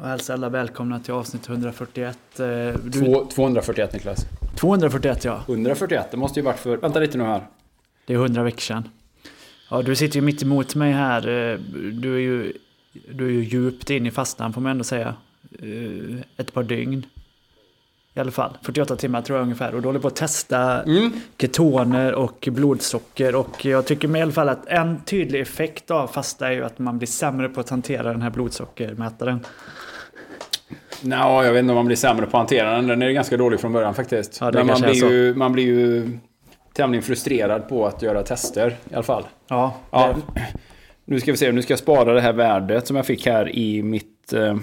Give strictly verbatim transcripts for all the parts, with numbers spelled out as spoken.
Och hälsa alla välkomna till avsnitt hundrafyrtioett. Du... Två, tvåhundrafyrtioett, Niklas. tvåhundrafyrtioett, ja. hundrafyrtioett, det måste ju varit för... Vänta lite nu här. Det är hundra veckor sedan. Ja, du sitter ju mitt emot mig här. Du är ju, du är ju djupt in i fastan, får man ändå säga. Ett par dygn. I alla fall, fyrtioåtta timmar tror jag ungefär. Och då håller på att testa mm. ketoner och blodsocker. Och jag tycker med i alla fall att en tydlig effekt av fasta är ju att man blir sämre på att hantera den här blodsockermätaren. Nej, jag vet inte om man blir sämre på att hantera den. Den är ganska dålig från början faktiskt. Ja, men man blir, ju, man blir ju tämligen frustrerad på att göra tester i alla fall. Ja. ja. Nu ska vi se, nu ska jag spara det här värdet som jag fick här i mitt... Eh,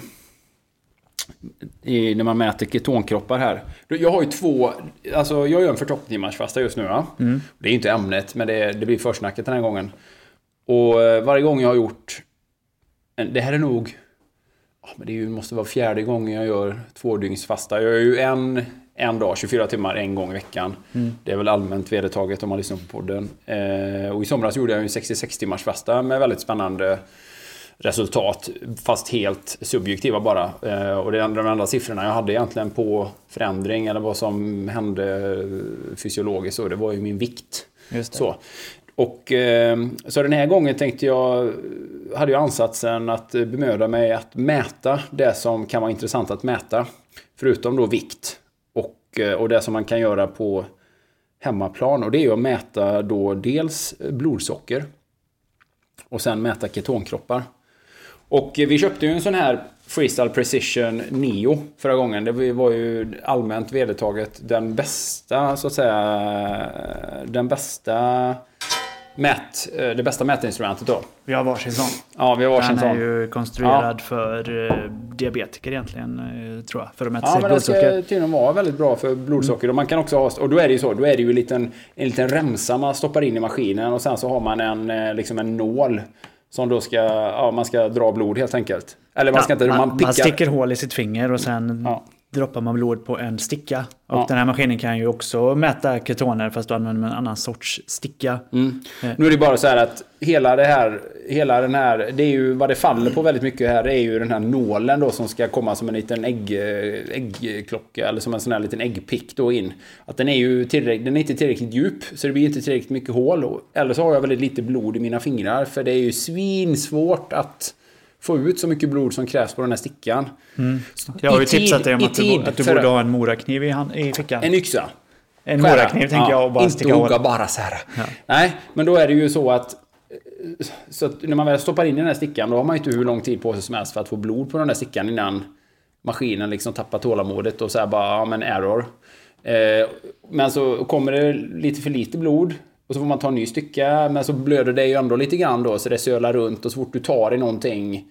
I, när man mäter ketonkroppar här. Jag har ju två, alltså jag gör en fyrtioåtta timmars fasta just nu. Ja? Mm. Det är inte ämnet, men det, det blir försnacket den här gången. Och eh, varje gång jag har gjort, det här är nog, ja, men det är ju, måste vara fjärde gången jag gör två dygns fasta. Jag gör ju en, en dag, tjugofyra timmar, en gång i veckan. Mm. Det är väl allmänt vedertaget om man lyssnar på podden. Eh, och i somras gjorde jag ju en sextiosex timmars fasta med väldigt spännande resultat, fast helt subjektiva bara. Eh, och det andra, de andra siffrorna jag hade egentligen på förändring eller vad som hände fysiologiskt, så det var ju min vikt. Just det. Så. Och eh, så den här gången tänkte jag, hade jag ansatsen att bemöda mig att mäta det som kan vara intressant att mäta, förutom då vikt och, och det som man kan göra på hemmaplan, och det är ju att mäta då dels blodsocker och sen mäta ketonkroppar. Och vi köpte ju en sån här Freestyle Precision Neo förra gången. Det var ju allmänt vedertaget den bästa, så att säga, den bästa mät, det bästa mätinstrumentet då. Vi har varsin sån. Ja, vi har varsin sån. Den är ju konstruerad ja. för eh, diabetiker egentligen, eh, tror jag. För att mäta ja, sig men blodsocker. Det ska tydligen vara väldigt bra för blodsocker. Mm. Och man kan också ha, och då är det ju så, då är det ju en liten, en liten remsa man stoppar in i maskinen. Och sen så har man en, liksom en nål som då ska, ja, man ska dra blod helt enkelt. Eller man ja, ska inte, man, man, pickar... man sticker hål i sitt finger och sen ja. droppar man blod på en sticka. Och ja. den här maskinen kan ju också mäta ketoner, fast då använder man en annan sorts sticka. Mm. Nu är det bara så här att hela det här, hela den här, det är ju vad det faller på väldigt mycket här, det är ju den här nålen då som ska komma som en liten ägg, äggklocka eller som en sån här liten äggpick då in. Att den är ju tillräckligt, den är inte tillräckligt djup, så det blir inte tillräckligt mycket hål. Eller så har jag väldigt lite blod i mina fingrar, för det är ju svinsvårt att få ut så mycket blod som krävs på den här stickan. Mm. Jag har ju tipsat dig om att du, att du borde ha en morakniv i, hand, i fickan. En yxa. En morakniv tänker ja, jag och bara inte sticka hål. bara så här. Ja. Nej, men då är det ju så att, så att när man väl stoppar in i den här stickan, då har man ju inte hur lång tid på sig som helst för att få blod på den där stickan innan maskinen liksom tappar tålamodet och så här bara, ja men error. Eh, men så kommer det lite för lite blod och så får man ta en ny stycka, men så blöder det ju ändå lite grann då, så det sölar runt, och så fort du tar i någonting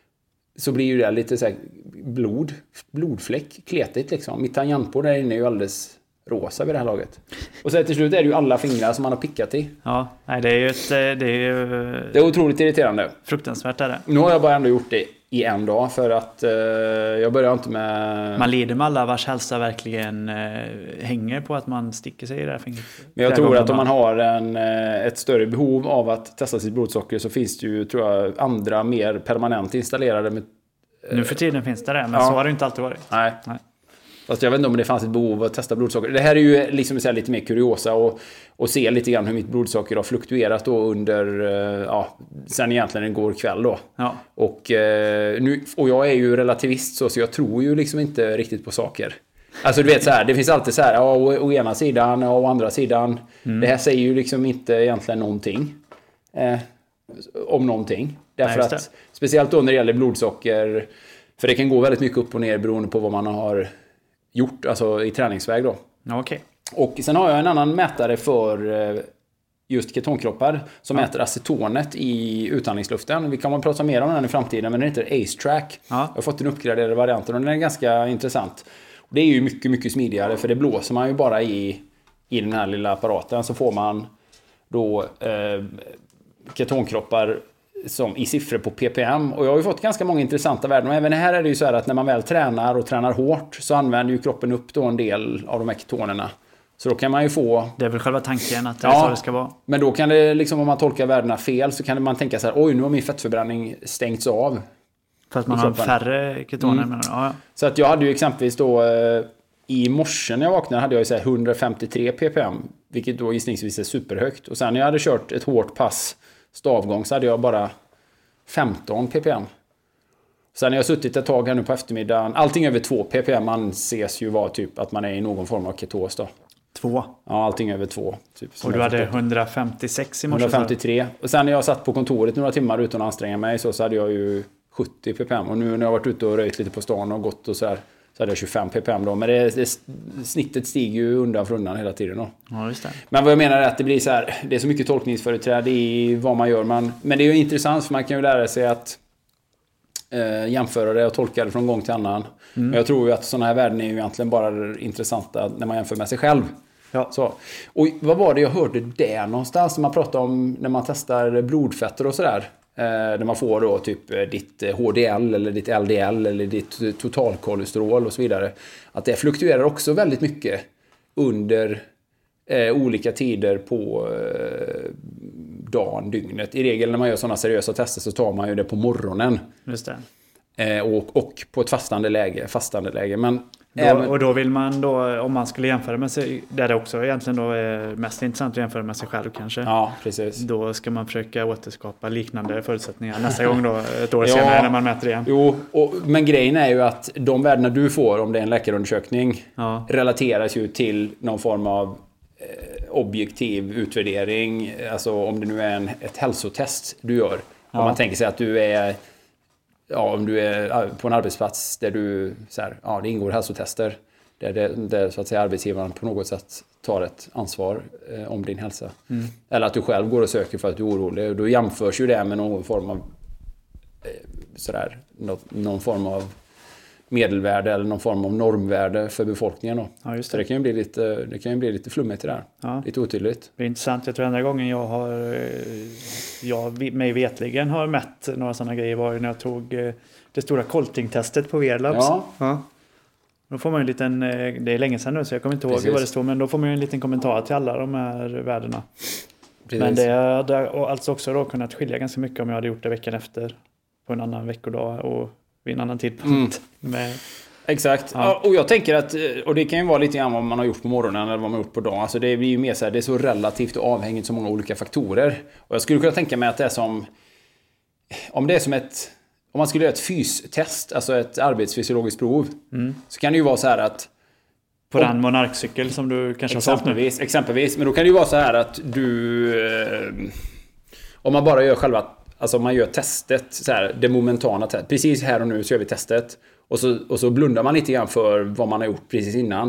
så blir ju det lite så här blod, blodfläck, kletigt liksom. Mitt tangentbord där inne är ju alldeles rosa vid det här laget. Och så till slut är det ju alla fingrar som man har pickat i. Ja, nej, det är ju ett, det är ju... Det är otroligt irriterande. Fruktansvärt är det. Nu har jag bara ändå gjort det i en dag, för att eh, jag börjar inte med... Man lider med alla vars hälsa verkligen eh, hänger på att man sticker sig i det här fingret. Men jag tror att om man har en, ett större behov av att testa sitt blodsocker, så finns det ju, tror jag, andra mer permanent installerade med, eh, Nu för tiden finns det det, men ja. så har det inte alltid varit. Nej. Nej. Fast jag vet inte om det fanns ett behov av att testa blodsocker. Det här är ju liksom så här lite mer kuriosa och, och se lite grann hur mitt blodsocker har fluktuerat då under, ja, sen egentligen igår kväll då. Ja. Och, nu, och jag är ju relativist så, så jag tror ju liksom inte riktigt på saker. Alltså du vet så här, det finns alltid så här, ja, å, å ena sidan och å andra sidan. Mm. Det här säger ju liksom inte egentligen någonting eh, om någonting. Därför Nej, att, speciellt då när det gäller blodsocker, för det kan gå väldigt mycket upp och ner beroende på vad man har gjort, alltså i träningsväg då. Okay. Och sen har jag en annan mätare för just ketonkroppar som ja. mäter acetonet i utandningsluften. Vi kan prata mer om den i framtiden, men den heter AceTrack. Ja. Jag har fått en uppgraderad variant och den är ganska intressant. Och det är ju mycket, mycket smidigare, för det blåser man ju bara i, i den här lilla apparaten, så får man då eh, ketonkroppar som i siffror på ppm. Och jag har ju fått ganska många intressanta värden. Och även här är det ju så här att när man väl tränar och tränar hårt, så använder ju kroppen upp då en del av de här ketonerna. Så då kan man ju få... Det är väl själva tanken att det är ja, så det ska vara. Men då kan det liksom, om man tolkar värdena fel, så kan man tänka så här, oj, nu har min fettförbränning stängts av. För att man har färre ketoner. Mm. Men, ja. Så att jag hade ju exempelvis då eh, i morse när jag vaknade hade jag ju så här hundrafemtiotre ppm. Vilket då gissningsvis är superhögt. Och sen när jag hade kört ett hårt pass stavgång så hade jag bara femton ppm. Sen när jag har suttit ett tag här nu på eftermiddagen. Allting över två ppm anses ju vara typ att man är i någon form av ketos då. Två? Ja, allting över två. Typ, och du hade hundrafemtiosex i morse? hundrafemtiotre. Och sen när jag satt på kontoret några timmar utan att anstränga mig så, så hade jag ju sjuttio ppm. Och nu när jag har varit ute och röjt lite på stan och gått och så här så hade jag tjugofem ppm då. Men det, det, snittet stiger ju undan för undan hela tiden då. Ja, just det. Men vad jag menar är att det blir så här, det är så mycket tolkningsföreträde i vad man gör. Man, men det är ju intressant för man kan ju lära sig att eh, jämföra det och tolka det från gång till annan. Mm. Men jag tror ju att sådana här värden är ju egentligen bara intressanta när man jämför med sig själv. Ja. Så. Och vad var det jag hörde där någonstans när man pratar om när man testar blodfetter och sådär? Eh, där man får då typ ditt H D L eller ditt L D L eller ditt totalkolesterol och så vidare. Att det fluktuerar också väldigt mycket under eh, olika tider på eh, dagen, dygnet. I regel när man gör sådana seriösa tester så tar man ju det på morgonen. Just det. Eh, och, och på ett fastande läge. Fastande läge. Men Då, Även... Och då vill man då, om man skulle jämföra med sig, där det också egentligen då är mest intressant att jämföra med sig själv kanske. Ja, precis. Då ska man försöka återskapa liknande förutsättningar nästa gång då, ett år senare ja, när man mäter igen. Jo, och, men grejen är ju att de värdena du får om det är en läkarundersökning ja. relateras ju till någon form av eh, objektiv utvärdering. Alltså om det nu är en, ett hälsotest du gör. Ja. Om man tänker sig att du är... Ja, om du är på en arbetsplats där du så här, ja, det ingår hälsotester där, det, där så att säga arbetsgivaren på något sätt tar ett ansvar eh, om din hälsa. Mm. Eller att du själv går och söker för att du är orolig. Då jämförs ju det med någon form av eh, sådär, något, någon form av medelvärde eller någon form av normvärde för befolkningen då. Ja, just det. Så det kan ju bli lite, det kan ju bli lite flummigt i det där. Ja. Lite otydligt. Det är intressant. Jag tror andra gången jag har jag mig vetligen har mätt några sådana grejer var när jag tog det stora Colting-testet på Wearlabs. Ja. Ja. Då får man en liten, det är länge sedan nu så jag kommer inte ihåg Precis. vad det står, men då får man ju en liten kommentar till alla de här värdena. Precis. Men det hade alltså också då kunnat skilja ganska mycket om jag hade gjort det veckan efter på en annan veckodag och vid en annan tidpunkt. Mm. Med, Exakt. Ja. Och jag tänker att, och det kan ju vara lite grann vad man har gjort på morgonen eller vad man har gjort på dagen. Alltså det blir ju mer så här, det är så relativt och avhängigt så många olika faktorer. Och jag skulle kunna tänka mig att det är som, om det är som ett, om man skulle göra ett fystest, alltså ett arbetsfysiologiskt prov, mm. så kan det ju vara så här att på den monarkcykel som du kanske har sålt nu. Exempelvis, men då kan det ju vara så här att du, eh, om man bara gör själva, alltså om man gör testet, så här, det momentana testet. Precis här och nu så gör vi testet. Och så, och så blundar man lite grann för vad man har gjort precis innan.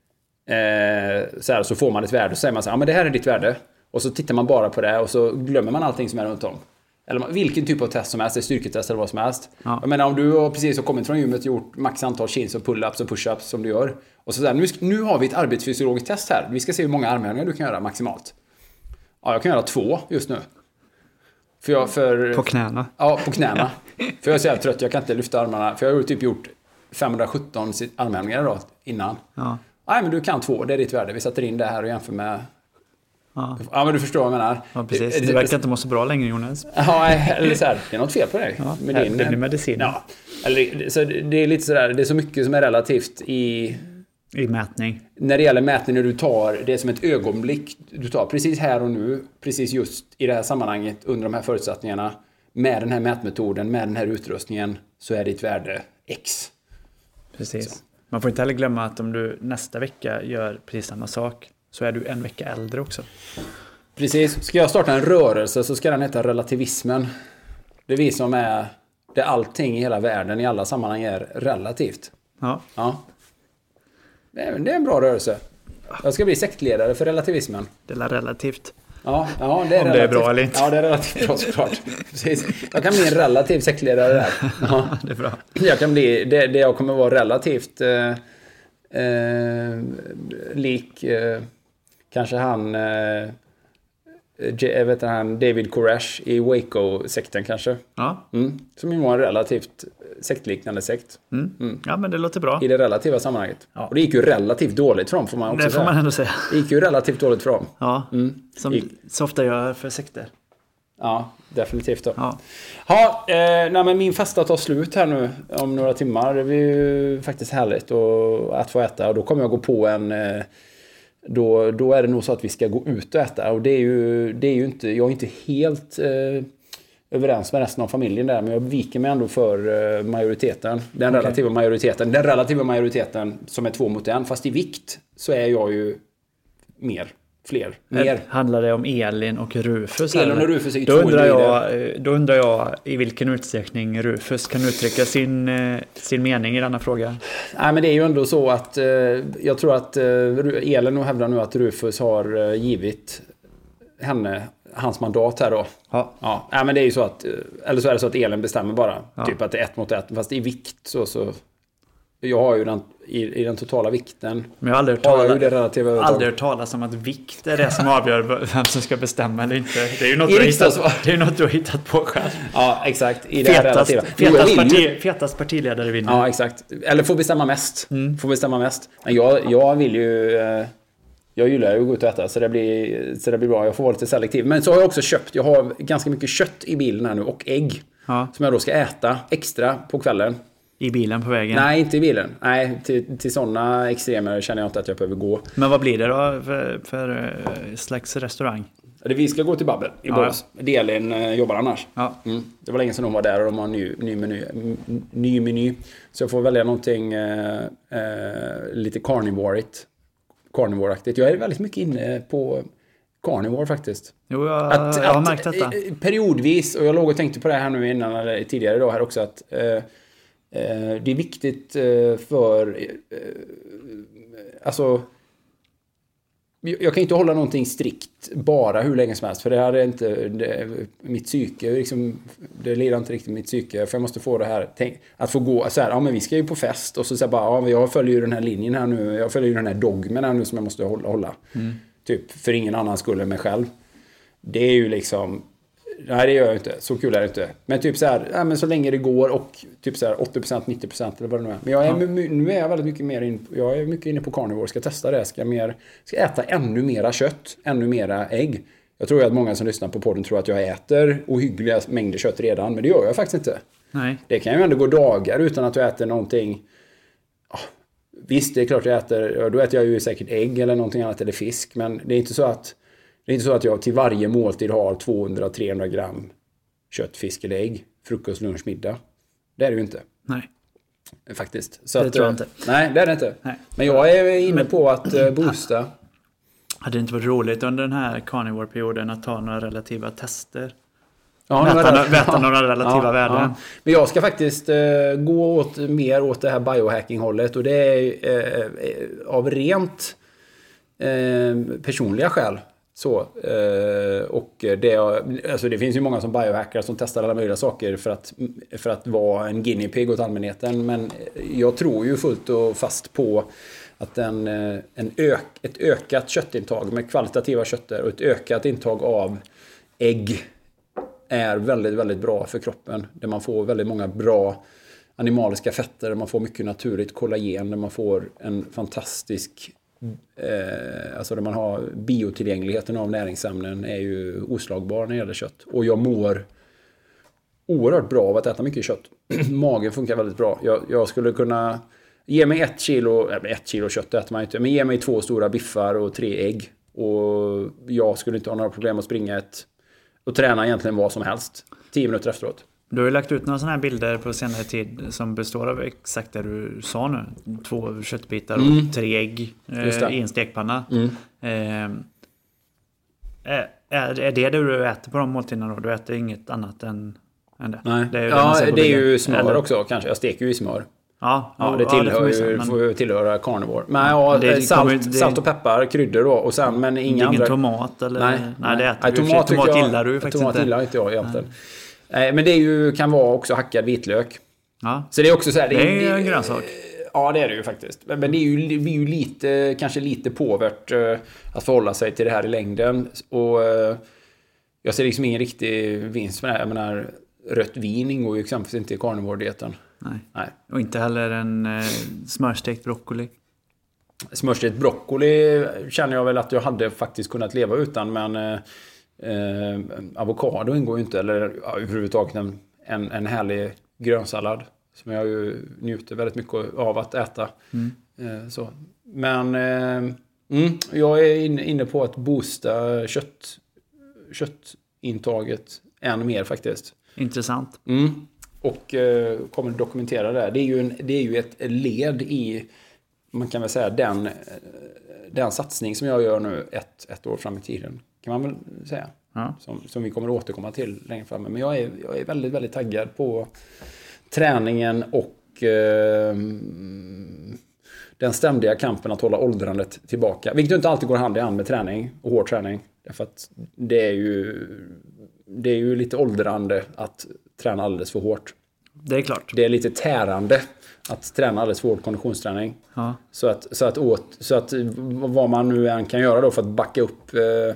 Eh, så, här, så får man ett värde och så säger man så här, ja men det här är ditt värde. Och så tittar man bara på det och så glömmer man allting som är runt om. Eller vilken typ av test som helst, det är styrketest eller vad som helst. Ja. Jag menar om du har precis har kommit från gymmet och gjort max antal chins och pull-ups och push-ups som du gör. Och så där, nu, nu har vi ett arbetsfysiologiskt test här. Vi ska se hur många armhävningar du kan göra maximalt. Ja, jag kan göra två just nu. För jag, för, på knäna. Ja, på knäna. För jag är så jävla trött, jag kan inte lyfta armarna. För jag har typ gjort femhundrasjutton armhävningar då innan. Ja. Nej, men du kan två, det är ditt värde. Vi sätter in det här och jämför med... Ja, ja men du förstår vad jag menar. Ja, precis. Det verkar inte må så bra längre, Jonas. Ja, eller så här, det är något fel på dig. Ja, med din, det blir medicin. Ja, eller, så det är lite sådär, det är så mycket som är relativt i... I mätning. När det gäller mätning, när du tar det är som ett ögonblick. Du tar precis här och nu, precis just i det här sammanhanget, under de här förutsättningarna, med den här mätmetoden, med den här utrustningen, så är ditt värde X. Precis. Så. Man får inte heller glömma att om du nästa vecka gör precis samma sak, så är du en vecka äldre också. Precis. Ska jag starta en rörelse så ska den heta relativismen. Det är vi som är, det allting i hela världen, i alla sammanhang är relativt. Ja. Ja. Det är, det är en bra rörelse. Jag ska bli sektledare för relativismen. Det är relativt. Ja, ja det är om relativt. Det är bra eller inte. Ja, det är relativt bra såklart. Precis. Jag kan bli en relativ sektledare där. Ja, det är bra. Jag kan bli, det, det jag kommer vara relativt eh, eh, lik eh, kanske han eh, jag vet inte, han David Koresh i Waco-sekten kanske. Ja. Mm. Som ju var en relativt sektliknande sekt. Mm. Mm. Ja, men det låter bra. I det relativa sammanhanget. Ja. Och det gick ju relativt dåligt för dem, får man också det får säga. man ändå säga. Det gick ju relativt dåligt för dem. Ja, mm. som gick. Så ofta gör för sekter. Ja, definitivt då. Ja. Ha, eh, nej, men min festa tar slut här nu om några timmar. Det är ju faktiskt härligt och, att få äta. Och då kommer jag gå på en... Eh, då, då är det nog så att vi ska gå ut och äta. Och det är ju, det är ju inte... Jag är inte helt eh, överens med resten av familjen där. Men jag viker mig ändå för eh, majoriteten. Den Okay. relativa majoriteten. Den relativa majoriteten som är två mot en. Fast i vikt så är jag ju mer... Fler. Mer. Handlar det om Elin och Rufus? Elin och Rufus är ju då två undrar, individer. jag, då undrar jag i vilken utsträckning Rufus kan uttrycka sin, eh, sin mening i denna fråga. Nej, men det är ju ändå så att eh, jag tror att eh, Elin och hävdar nu att Rufus har eh, givit henne hans mandat här då. Ja. Ja, nej, men det är ju så att, eh, eller så är det så att Elin bestämmer bara. Ja. Typ att det är ett mot ett. Fast i vikt så, så jag har ju den, i, i den totala vikten. Men jag har aldrig hört, Har tala, ju det relativa övertag. aldrig hört talas om att vikt är det som avgör vem som ska bestämma eller inte. Det är ju något, I du har, riksdags- hittat, det är ju något du har hittat på själv. Ja, exakt. I det här Fetast, relativa. Jo, jag fetast, vill ju- parti, fetast partiledare vinner. Ja, exakt. Eller får bestämma mest. Mm. Får bestämma mest. Men jag, jag vill ju... Eh, jag gillar ju att gå ut och äta, så det, blir, så det blir bra. Jag får vara lite selektiv. Men så har jag också köpt... Jag har ganska mycket kött i bilen här nu och ägg. Ja. Som jag då ska äta extra på kvällen. I bilen på vägen. Nej, inte i bilen. Nej, till, till sådana extremer känner jag inte att jag behöver gå. Men vad blir det då för, för uh, slags restaurang? Det vi ska gå till Babbel i Ja, Borås. Delin eh, jobbar annars. Ja. Mm. Det var länge sedan de var där och de har en ny, ny, meny, m- ny meny. Så jag får välja någonting eh, eh, lite carnivore-igt. Carnivore-aktigt. Jag är väldigt mycket inne på carnivore faktiskt. Jo, jag, Att, jag har att, märkt detta. eh, Periodvis, och jag låg och tänkte på det här nu innan, eller tidigare idag här också, att eh, eh, det är viktigt eh, för... Eh, alltså... Jag kan inte hålla någonting strikt bara hur länge som helst. För det här är inte det, mitt psyke. Liksom, det leder inte riktigt mitt psyke. För jag måste få det här. Tänk, att få gå så här. Ja, men vi ska ju på fest. Och så säger bara. Ja, men jag följer ju den här linjen här nu. Jag följer ju den här dogmen här nu som jag måste hålla. hålla. Mm. Typ för ingen annan skulle än mig själv. Det är ju liksom. Nej, det gör jag inte. Så kul är det inte. Men typ så här. Ja, men så länge det går. Och typ så här åttio procent, nittio procent eller vad det nu är. Men jag är, ja. nu är jag väldigt mycket mer in, jag är mycket inne på carnivore. Ska testa det. Ska, mer, ska äta ännu mera kött. Ännu mera ägg. Jag tror att många som lyssnar på podden tror att jag äter ohyggliga mängder kött redan. Men det gör jag faktiskt inte. Nej. Det kan ju ändå gå dagar utan att jag äter någonting. Oh, visst, det är klart jag äter. Då äter jag ju säkert ägg eller någonting annat. Eller fisk. Men det är inte så att Det är inte så att jag till varje måltid har tvåhundra till trehundra gram kött, fisk eller ägg. Frukost, lunch, middag. Det är det ju inte. Nej. Faktiskt. Så det att, tror jag inte. Nej, det är det inte. Nej. Men jag är inne på att uh, boosta. Hade det inte varit roligt under den här carnivore-perioden att ta några relativa tester? Ja, Mäta, några, mäta ja, några relativa ja, värden. Ja. Men jag ska faktiskt uh, gå åt, mer åt det här biohacking-hållet. Och det är uh, uh, av rent uh, personliga skäl. Så, eh, och det, alltså det finns ju många som biohackar som testar alla möjliga saker för att, för att vara en guinea pig åt allmänheten. Men jag tror ju fullt och fast på att en, en ök, ett ökat köttintag med kvalitativa kötter och ett ökat intag av ägg är väldigt, väldigt bra för kroppen. Där man får väldigt många bra animaliska fetter, där man får mycket naturligt kollagen, där man får en fantastisk... Eh, alltså där man har biotillgängligheten av näringsämnen är ju oslagbar när det gäller kött. Och jag mår oerhört bra av att äta mycket kött. Magen funkar väldigt bra. Jag, jag skulle kunna ge mig ett kilo, äh, ett kilo kött äter man inte, men ge mig två stora biffar och tre ägg. Och jag skulle inte ha några problem att springa ett och träna egentligen vad som helst. Tio minuter efteråt. Du har ju lagt ut några sådana här bilder på senare tid som består av exakt det du sa nu. Två köttbitar och mm. tre ägg eh, i en stekpanna. Mm. Eh, är, är det det du äter på de måltiderna då? Du äter inget annat än, än det? Nej. Det är ju, ja, det det är ju smör Eller? också kanske. Jag steker ju i smör. Ja, ja, det tillhör ja, det ju, men... får tillhöra carnivore. Men ja, det, salt, kommer, det... salt och peppar, kryddor då. Och sen, men inga ingen andra... tomat eller? Nej, nej det äter nej, du. Tomat, tomat jag, gillar du faktiskt tomat inte. gillar inte jag egentligen. Nej. Men det är ju, kan vara också hackad vitlök. Ja. Så det är också så här... Det, det är en grönsak. Ja, det är det ju faktiskt. Men det är ju, vi är ju lite, kanske lite påvärt uh, att förhålla sig till det här i längden. Och uh, jag ser liksom ingen riktig vinst med det här. Jag menar, rött vin ingår ju exempelvis inte i carnivore-dieten. Nej. Nej. Och inte heller en uh, smörstekt broccoli. Smörstekt broccoli känner jag väl att jag hade faktiskt kunnat leva utan. Men uh, Eh, avokado ingår ju inte, eller ja, överhuvudtaget en, en, en härlig grönsallad som jag ju njuter väldigt mycket av att äta. Mm. Eh, så. Men eh, mm, jag är in, inne på att boosta kött, köttintaget än mer faktiskt. Intressant. Mm. Och eh, kommer dokumentera det. Det är ju, en, det är ju ett led i, man kan väl säga, den, den satsning som jag gör nu ett, ett år fram i tiden. Kan man väl säga. Ja. Som, som vi kommer att återkomma till längre fram. Men jag är, jag är väldigt, väldigt taggad på träningen och eh, den ständiga kampen att hålla åldrandet tillbaka. Vilket inte alltid går hand i hand med träning och hård träning. Därför att det är ju, det är ju lite åldrande att träna alldeles för hårt. Det är klart. Det är lite tärande att träna alldeles för hård konditionsträning. Ja. Så, att, så, att åt, så att vad man nu än kan göra då för att backa upp,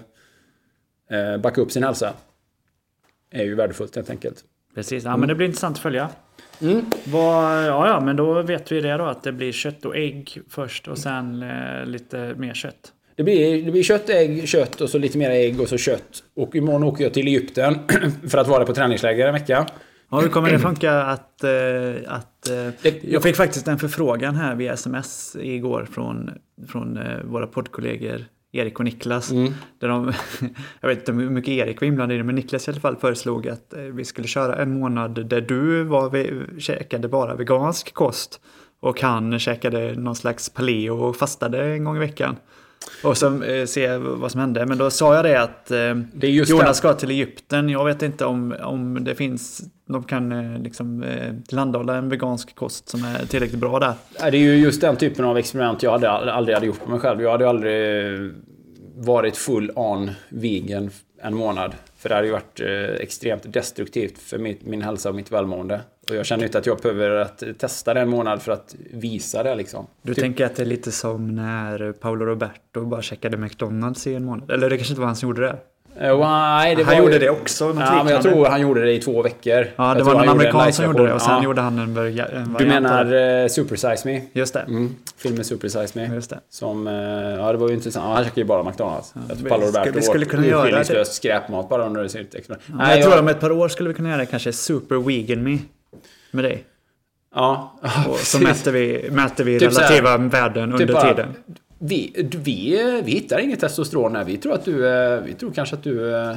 eh, backa upp sin hälsa är ju värdefullt helt enkelt. Precis, ja, mm. men det blir intressant att följa. Mm. Vad, ja, ja, men då vet vi det då, att det blir kött och ägg först och sen eh, lite mer kött. Det blir, det blir kött, ägg, kött och så lite mer ägg och så kött. Och imorgon åker jag till Egypten för att vara på träningsläger en vecka. Ja, hur kommer det funka att... att det, jag fick faktiskt en förfrågan här via sms igår från, från våra poddkollegor Erik och Niklas. Mm. Där de, jag vet inte hur mycket Erik var inblandad i det, men Niklas i alla fall föreslog att vi skulle köra en månad där du var, käkade bara vegansk kost. Och han käkade någon slags paleo och fastade en gång i veckan. Och så eh, se vad som hände. Men då sa jag det att eh, det är just Jonas det. Ska till Egypten. Jag vet inte om, om det finns... De kan eh, liksom eh, tillhandahålla en vegansk kost som är tillräckligt bra där. Det är ju just den typen av experiment jag hade, aldrig hade gjort på mig själv. Jag hade aldrig varit full on vegan en månad. För det hade ju varit eh, extremt destruktivt för mitt, min hälsa och mitt välmående. Och jag känner inte att jag behöver att testa det en månad för att visa det liksom. Du typ. Tänker att det är lite som när Paolo Roberto bara checkade McDonalds i en månad? Eller det kanske inte var han som gjorde det? Uh, nej, det han var gjorde ju... det också. Ja, men jag tror han gjorde det i två veckor. Ja, det jag var en amerikan som gjorde det och sen ja. gjorde han en, en Du menar uh, Super Size Me? Just det. Mm. Filmen Super Size Me. Just det. Som, uh, ja, det var ju intressant. Ja, han käkade ju bara McDonalds. Ja, jag tror Paolo Roberto vi skulle kunna göra det. Skräpmat bara under det ser ut extra. Ja, nej, jag tror jag... om ett par år skulle vi kunna göra kanske Super Vegan Me med dig. Ja. Och så mäter vi, mäter vi typ relativa här, värden typ under bara, tiden. Vi, vi, vi hittar inget testosteron här. Vi tror att du, vi tror kanske att du, eh,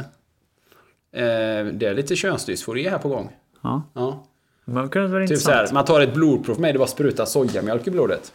det är lite könsdysfori här på gång. Ja. Ja. Man kan vara typ så här, man tar ett blodprov för mig, det var spruta sojamjölk i blodet.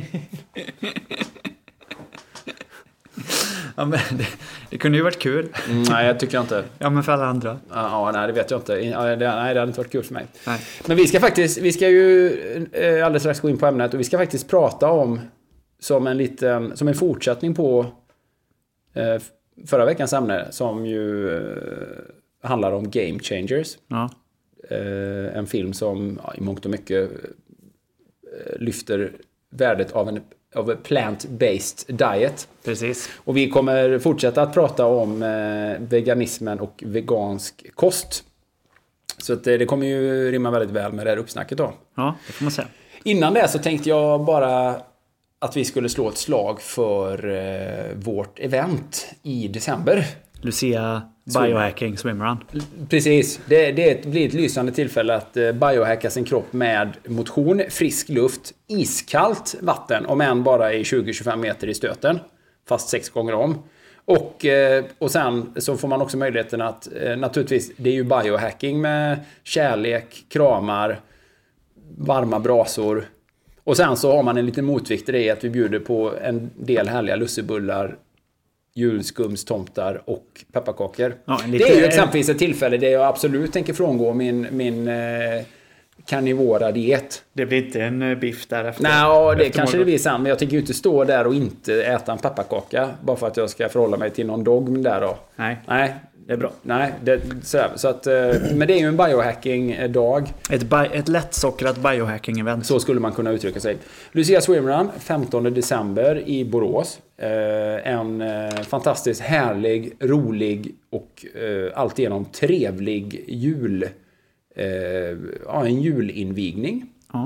Ja, men det, det kunde ju varit kul. Mm, nej, jag tycker inte. Ja, men för alla andra. Ja, nej, det vet jag inte. Ja, det, nej, det hade inte varit kul för mig. Nej. Men vi ska faktiskt, vi ska ju eh, alldeles strax gå in på ämnet och vi ska faktiskt prata om som en liten, som en fortsättning på eh, förra veckans ämne som ju eh, handlar om Game Changers. Ja. Eh, en film som ja, i mångt och mycket eh, lyfter värdet av en av en plant-based diet. Precis. Och vi kommer fortsätta att prata om eh, veganismen och vegansk kost. Så att, eh, det kommer ju rimma väldigt väl med det här uppsnacket då. Ja, det får man säga. Innan det så tänkte jag bara att vi skulle slå ett slag för eh, vårt event i december. Lucia Biohacking Swimrun. Precis. Det, det blir ett lysande tillfälle att eh, biohacka sin kropp med motion, frisk luft, iskallt vatten, om än bara i tjugo till tjugofem meter i stöten. Fast sex gånger om. Och, eh, och sen så får man också möjligheten att, eh, naturligtvis, det är ju biohacking med kärlek, kramar, varma brasor. Och sen så har man en liten motvikt i det att vi bjuder på en del härliga lussebullar, julskumstomtar och pepparkakor. Ja, lite... Det är ju exempelvis ett tillfälle där jag absolut tänker frångå min, min eh, karnivora diet. Det blir inte en biff där efter? Nej, det efter kanske det blir sen. Men jag tänker ju inte stå där och inte äta en pepparkaka bara för att jag ska förhålla mig till någon dogm där då. Nej. Nej. Det är bra. Nej, det, så, så att, men det är ju en biohacking-dag. Ett, bi- ett lättsockrat biohacking-event. Så skulle man kunna uttrycka sig. Lucia Swimrun, femtonde december i Borås. Eh, en eh, fantastiskt härlig, rolig och eh, alltigenom trevlig jul. Eh, ja, en julinvigning. Ja.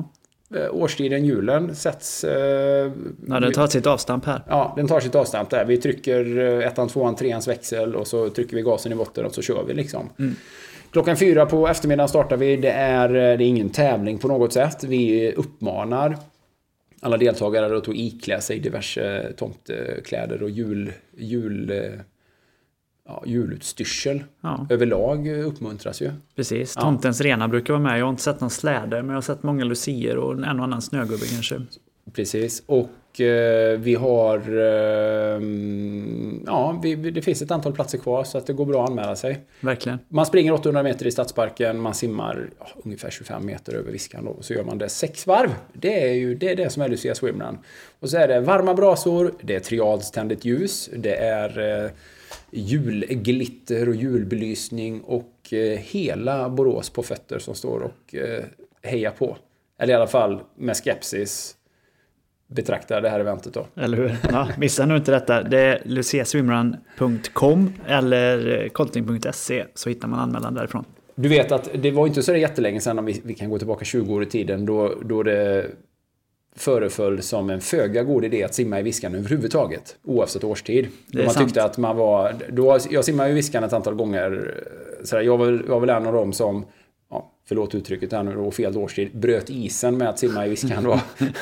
årstiden julen sätts... Eh, ja, den tar sitt avstamp här. Ja, den tar sitt avstamp där. Vi trycker ettan, tvåan, treans växel och så trycker vi gasen i botten och så kör vi liksom. Mm. Klockan fyra på eftermiddagen startar vi. Det är, det är ingen tävling på något sätt. Vi uppmanar alla deltagare att iklä sig diverse tomtekläder och jul, jul, ja, julutstyrsel. Ja. Överlag uppmuntras ju. Precis, tomtens ja. rena brukar vara med. Jag har inte sett någon släder, men jag har sett många lucier och en och annan snögubbe kanske. Precis, och eh, vi har eh, ja, vi, det finns ett antal platser kvar så att det går bra att anmäla sig. Verkligen. Man springer åttahundra meter i Stadsparken, man simmar ja, ungefär tjugofem meter över Viskan då, och så gör man det sex varv. Det är ju det, är det som är Lucia Swimrun. Och så är det varma brasor, det är triadständigt ljus, det är eh, julglitter och julbelysning och eh, hela Borås på fötter som står och eh, hejar på. Eller i alla fall med skepsis betraktar det här eventet då. Eller hur? Ja, missa nu inte detta. Det är lucia swimrun punkt com eller kolting punkt se så hittar man anmälan därifrån. Du vet att det var inte så jättelänge sedan, om vi, vi kan gå tillbaka tjugo år i tiden, då, då det föreföll som en föga god idé att simma i Viskan överhuvudtaget, oavsett årstid. Det är man sant. Tyckte att man var... Då, jag simmar i Viskan ett antal gånger. Så jag, var, jag var väl en av dem som... Ja, förlåt uttrycket här nu då, fel årstid, bröt isen med att simma i Viskan då.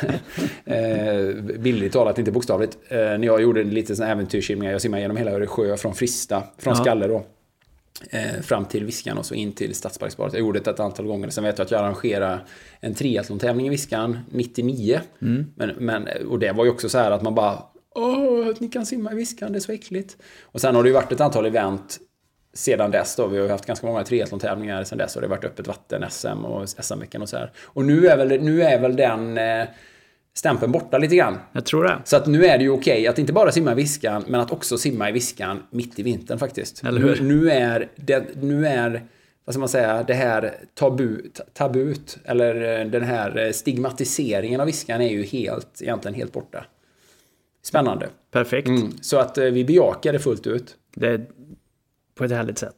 eh, bildligt talat, inte bokstavligt. Eh, när jag gjorde lite sån äventyrssimningar, jag simmade genom hela Öresjö från Frista, från ja. Skalle då. Eh, fram till Viskan och så in till Stadsparksbadet. Jag gjorde det ett antal gånger. Sen vet jag att jag arrangerade en triathlon-tävling i Viskan nittionio. Mm. Men, men, och det var ju också så här att man bara, åh, ni kan simma i Viskan, det är så äckligt. Och sen har det ju varit ett antal event sedan dess då. Vi har haft ganska många triathlon-tävlingar sedan dess och det har varit öppet vatten, S M och S M-veckan och så här. Och nu är väl, nu är väl den eh, stämpeln borta lite grann. Jag tror det. Så att nu är det ju okej att inte bara simma i Viskan, men att också simma i Viskan mitt i vintern faktiskt. Eller hur? Nu, nu är det, nu är, vad ska man säga, det här tabu, tabut, eller den här stigmatiseringen av Viskan är ju helt, egentligen helt borta. Spännande. Perfekt. Mm, så att eh, vi bejakar det fullt ut. Det är på ett härligt sätt.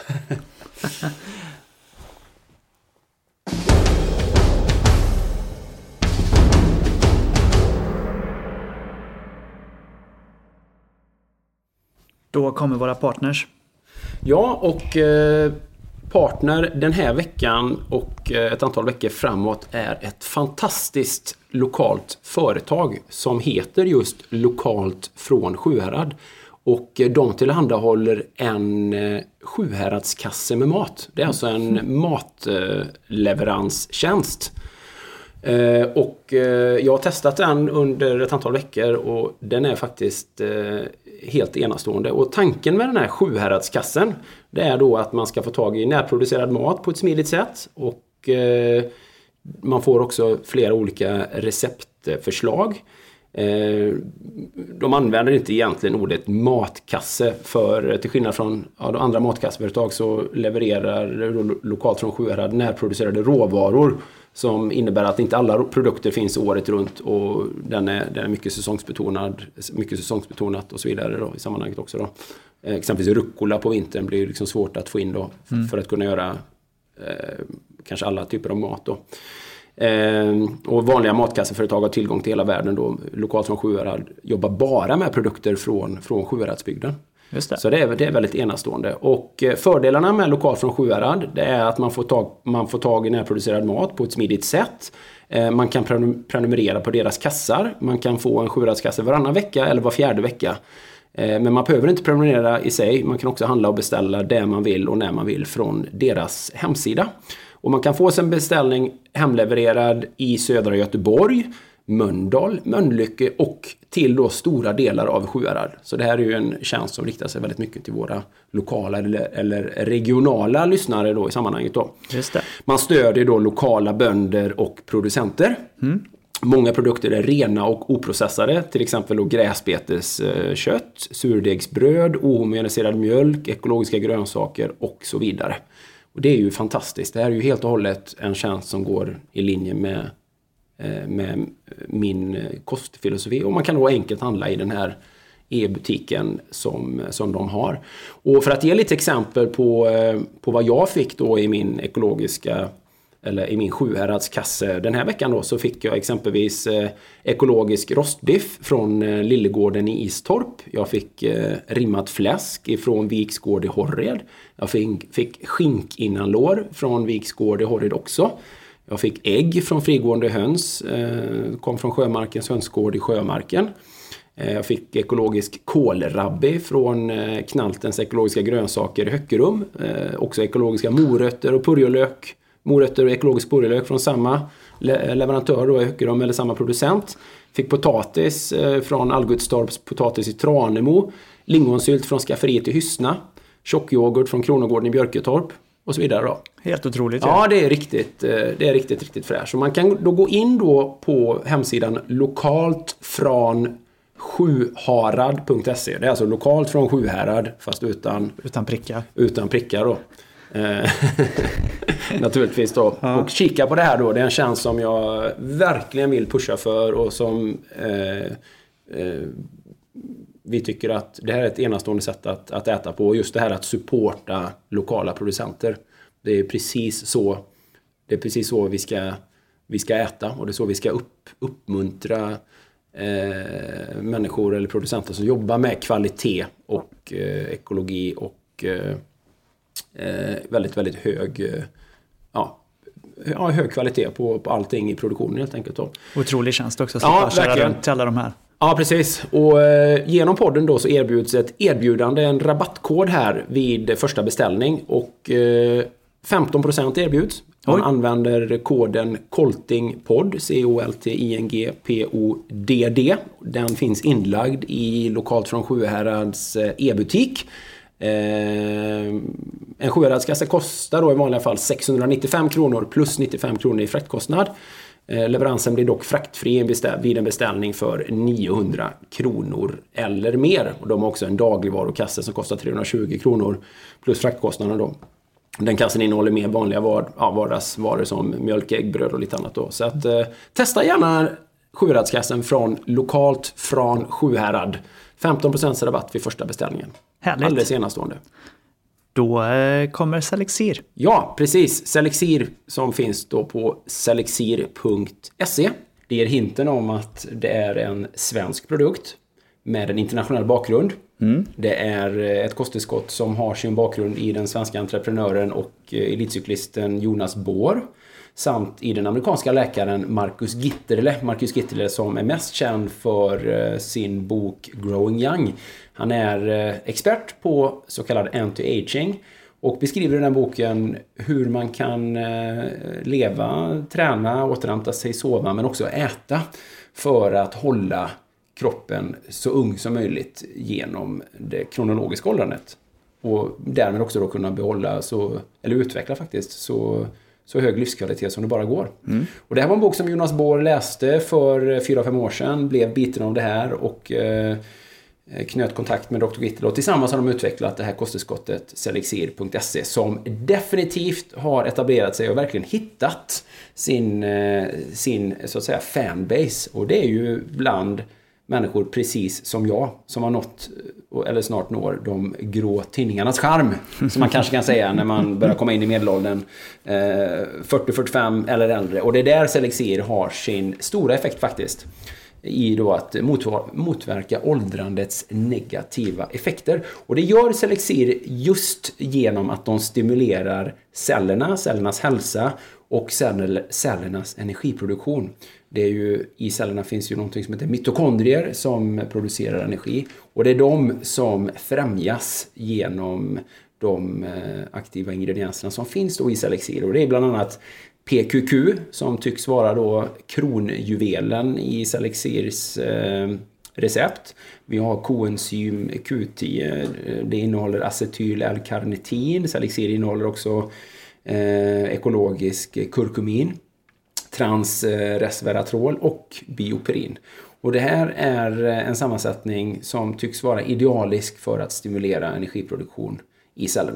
Då kommer våra partners. Ja, och eh, partner den här veckan och eh, ett antal veckor framåt är ett fantastiskt lokalt företag som heter just Lokalt från Sjuhärad. Och de tillhandahåller en eh, Sjuhäradskasse med mat. Det är alltså en matleveranstjänst. Eh, och eh, jag har testat den under ett antal veckor och den är faktiskt eh, helt enastående. Och tanken med den här Sjuhäradskassen, det är då att man ska få tag i närproducerad mat på ett smidigt sätt. Och eh, man får också flera olika receptförslag. Eh, de använder inte egentligen ordet matkasse, för till skillnad från ja, andra matkasseföretag så levererar Lokalt från Sjuhärad närproducerade råvaror som innebär att inte alla produkter finns året runt och den är, den är mycket säsongsbetonad, mycket säsongsbetonat och så vidare då, i sammanhanget också då. Eh, exempelvis rucola på vintern blir liksom svårt att få in då för, mm. för att kunna göra eh, kanske alla typer av mat då. Eh, och vanliga matkasseföretag har tillgång till hela världen då. Lokalt från Sjuhärad jobbar bara med produkter från, från Sjuhäradsbygden. Just det. Så det är, det är väldigt enastående. Och eh, fördelarna med Lokalt från Sjuhärad, det är att man får tag, man får tag i närproducerad mat på ett smidigt sätt. Eh, man kan prenumerera på deras kassar. Man kan få en Sjuhäradskasse varannan vecka eller var fjärde vecka. Eh, men man behöver inte prenumerera i sig. Man kan också handla och beställa det man vill och när man vill från deras hemsida. Och man kan få sin beställning hemlevererad i södra Göteborg, Mölndal, Mölnlycke och till då stora delar av Sjuhärad. Så det här är ju en tjänst som riktar sig väldigt mycket till våra lokala eller, eller regionala lyssnare då i sammanhanget då. Just det. Man stödjer då lokala bönder och producenter. Mm. Många produkter är rena och oprocessade, till exempel då gräsbeteskött, surdegsbröd, ohomogeniserad mjölk, ekologiska grönsaker och så vidare. Och det är ju fantastiskt. Det här är ju helt och hållet en tjänst som går i linje med, med min kostfilosofi. Och man kan då enkelt handla i den här e-butiken som, som de har. Och för att ge lite exempel på, på vad jag fick då i min ekologiska eller i min Sjuhäradskasse den här veckan då, så fick jag exempelvis eh, ekologisk rostbiff från eh, Lillegården i Istorp. Jag fick eh, rimmat fläsk ifrån Viksgård i Horred. Jag fick, fick skinkinnanlår från Viksgård i Horred också. Jag fick ägg från frigående höns, eh, kom från Sjömarkens hönsgård i Sjömarken. Eh, jag fick ekologisk kålrabbi från eh, Knaltens ekologiska grönsaker i Höckerum. Eh, också ekologiska morötter och purjolök. Morötter och ekologisk purjolök från samma le- leverantör då i Höckerum, eller samma producent. Fick potatis eh, från Algutstorps potatis i Tranemo. Lingonsylt från skafferiet i Hyssna. Tjockyoghurt från Kronogården i Björketorp. Och så vidare då. Helt otroligt. Ja, det är riktigt, det är riktigt, riktigt fräscht. Så man kan då gå in då på hemsidan lokalt från sjuharad punkt se. Det är alltså lokalt från Sjuhärad, fast utan, utan prickar. Utan prickar då. Naturligtvis då. Ja. Och kika på det här då. Det är en tjänst som jag verkligen vill pusha för och som eh, eh, vi tycker att det här är ett enastående sätt att, att äta på. Just det här att supporta lokala producenter. Det är precis så, det är precis så vi ska, vi ska äta. Och det är så vi ska upp, uppmuntra eh, människor eller producenter som jobbar med kvalitet och eh, ekologi och eh, väldigt, väldigt hög, eh, ja, ja, hög kvalitet på, på allting i produktionen helt enkelt. Då. Otrolig tjänst också att slippa ja, köra runt till alla de här. Ja, precis. Och eh, genom podden då så erbjuds ett erbjudande, en rabattkod här vid första beställning. Och eh, femton procent erbjuds. Man Oj. använder koden Coltingpodd, C O L T I N G P O D D. Den finns inlagd i lokalt från Sjuhärads eh, e-butik. Eh, en Sjuhäradskasse kostar då i vanliga fall sexhundranittiofem kronor plus nittiofem kronor i fraktkostnad. Leveransen blir dock fraktfri vid en beställning för niohundra kronor eller mer. Och de har också en dagligvarukasse som kostar trehundratjugo kronor plus fraktkostnaden då. Den kassen innehåller mer vanliga var, ja, vardagsvaror som mjölk, ägg, bröd och lite annat då. Så att, eh, testa gärna Sjuhäradskassen från lokalt från Sjuhärad. femton procent rabatt vid första beställningen. Härligt. Alldeles enastående. Då eh, kommer Selexir. Ja, precis. Selexir som finns då på selexir punkt se. Det ger hinten om att det är en svensk produkt med en internationell bakgrund. Mm. Det är ett kosttillskott som har sin bakgrund i den svenska entreprenören och elitcyklisten Jonas Bohr. Samt i den amerikanska läkaren Marcus Gitterle. Marcus Gitterle som är mest känd för sin bok Growing Young. Han är expert på så kallad anti-aging och beskriver i den boken hur man kan leva, träna, återhämta sig, sova men också äta för att hålla kroppen så ung som möjligt genom det kronologiska åldrandet. Och därmed också då kunna behålla så, eller utveckla faktiskt så, så hög livskvalitet som det bara går. Mm. Och det här var en bok som Jonas Bohr läste för fyra fem år sedan, blev biten av det här och eh, knöt kontakt med doktor Gitterle och tillsammans har de utvecklat det här kosttillskottet selexir punkt se som definitivt har etablerat sig och verkligen hittat sin, sin så att säga fanbase. Och det är ju bland människor precis som jag som har nått eller snart når de grå tinningarnas charm som man kanske kan säga när man börjar komma in i medelåldern fyrtio fyrtiofem eller äldre. Och det är där Selexir har sin stora effekt faktiskt i då att motverka åldrandets negativa effekter. Och det gör Selexir just genom att de stimulerar cellerna, cellernas hälsa och cellernas energiproduktion. Det är ju, i cellerna finns ju någonting som heter mitokondrier som producerar energi. Och det är de som främjas genom de aktiva ingredienserna som finns då i Selexir. Och det är bland annat P Q Q som tycks vara då kronjuvelen i Selexirs eh, recept. Vi har koenzym Q tio, det innehåller acetyl L-karnitin. Selexir innehåller också eh, ekologisk kurkumin, transresveratrol och bioperin. Och det här är en sammansättning som tycks vara idealisk för att stimulera energiproduktion i cellerna.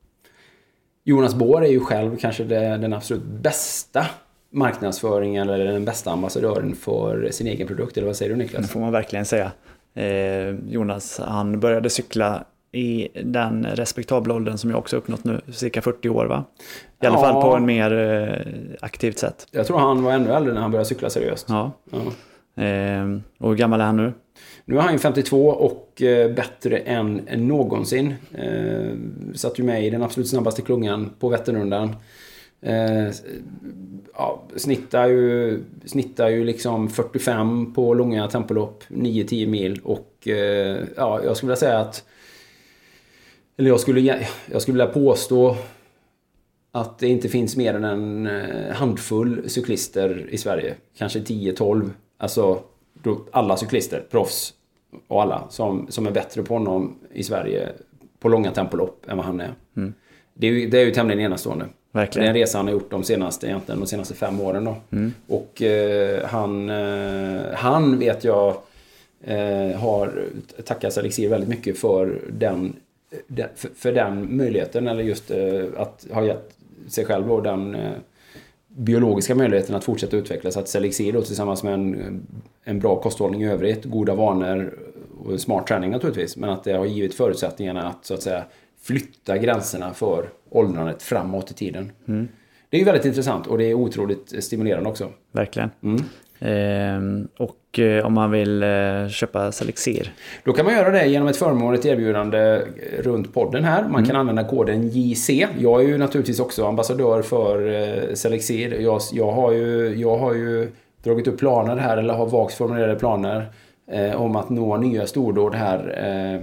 Jonas Bohr är ju själv kanske den absolut bästa marknadsföringen eller den bästa ambassadören för sin egen produkt. Eller vad säger du, Niklas? Det får man verkligen säga. Eh, Jonas, han började cykla i den respektabla åldern som jag också uppnått nu, cirka fyrtio år va? I alla ja, fall på en mer eh, aktivt sätt. Jag tror han var ännu äldre när han började cykla seriöst. Ja. ja. Eh, och hur gammal är han nu? Nu är han femtiotvå och eh, bättre än, än någonsin. Eh, satt ju med i den absolut snabbaste klungan på Vätternrundan. Eh, ja, snittar ju, snittar ju liksom fyrtiofem på långa tempolopp, nio till tio mil. Och eh, ja, jag skulle vilja säga att eller jag skulle, jag skulle vilja påstå att det inte finns mer än en handfull cyklister i Sverige. Kanske tio tolv. Alltså alla cyklister, proffs och alla som, som är bättre på honom i Sverige på långa tempolopp än vad han är. Mm. Det är ju, det är ju tämligen enastående. Verkligen. Det är en resa han har gjort de senaste, egentligen, de senaste fem åren. Då. Mm. Och eh, han, eh, han vet jag eh, har tackat Elixir väldigt mycket för den, för, för den möjligheten, eller just eh, att ha gett sig själv och den eh, biologiska möjligheten att fortsätta utvecklas. Att Elixir då, tillsammans med en, en bra kosthållning i övrigt, goda vanor och smart träning naturligtvis, men att det har givit förutsättningarna att så att säga flytta gränserna för åldrandet framåt i tiden. Mm. Det är ju väldigt intressant och det är otroligt stimulerande också. Verkligen. Mm. Eh, och eh, om man vill eh, köpa Elixir? Då kan man göra det genom ett förmånligt erbjudande runt podden här. Man mm. kan använda koden J C. Jag är ju naturligtvis också ambassadör för eh, Elixir. Jag, jag, har ju, jag har ju dragit upp planer här, eller har vagt formulerade planer eh, om att nå nya stordåd här eh,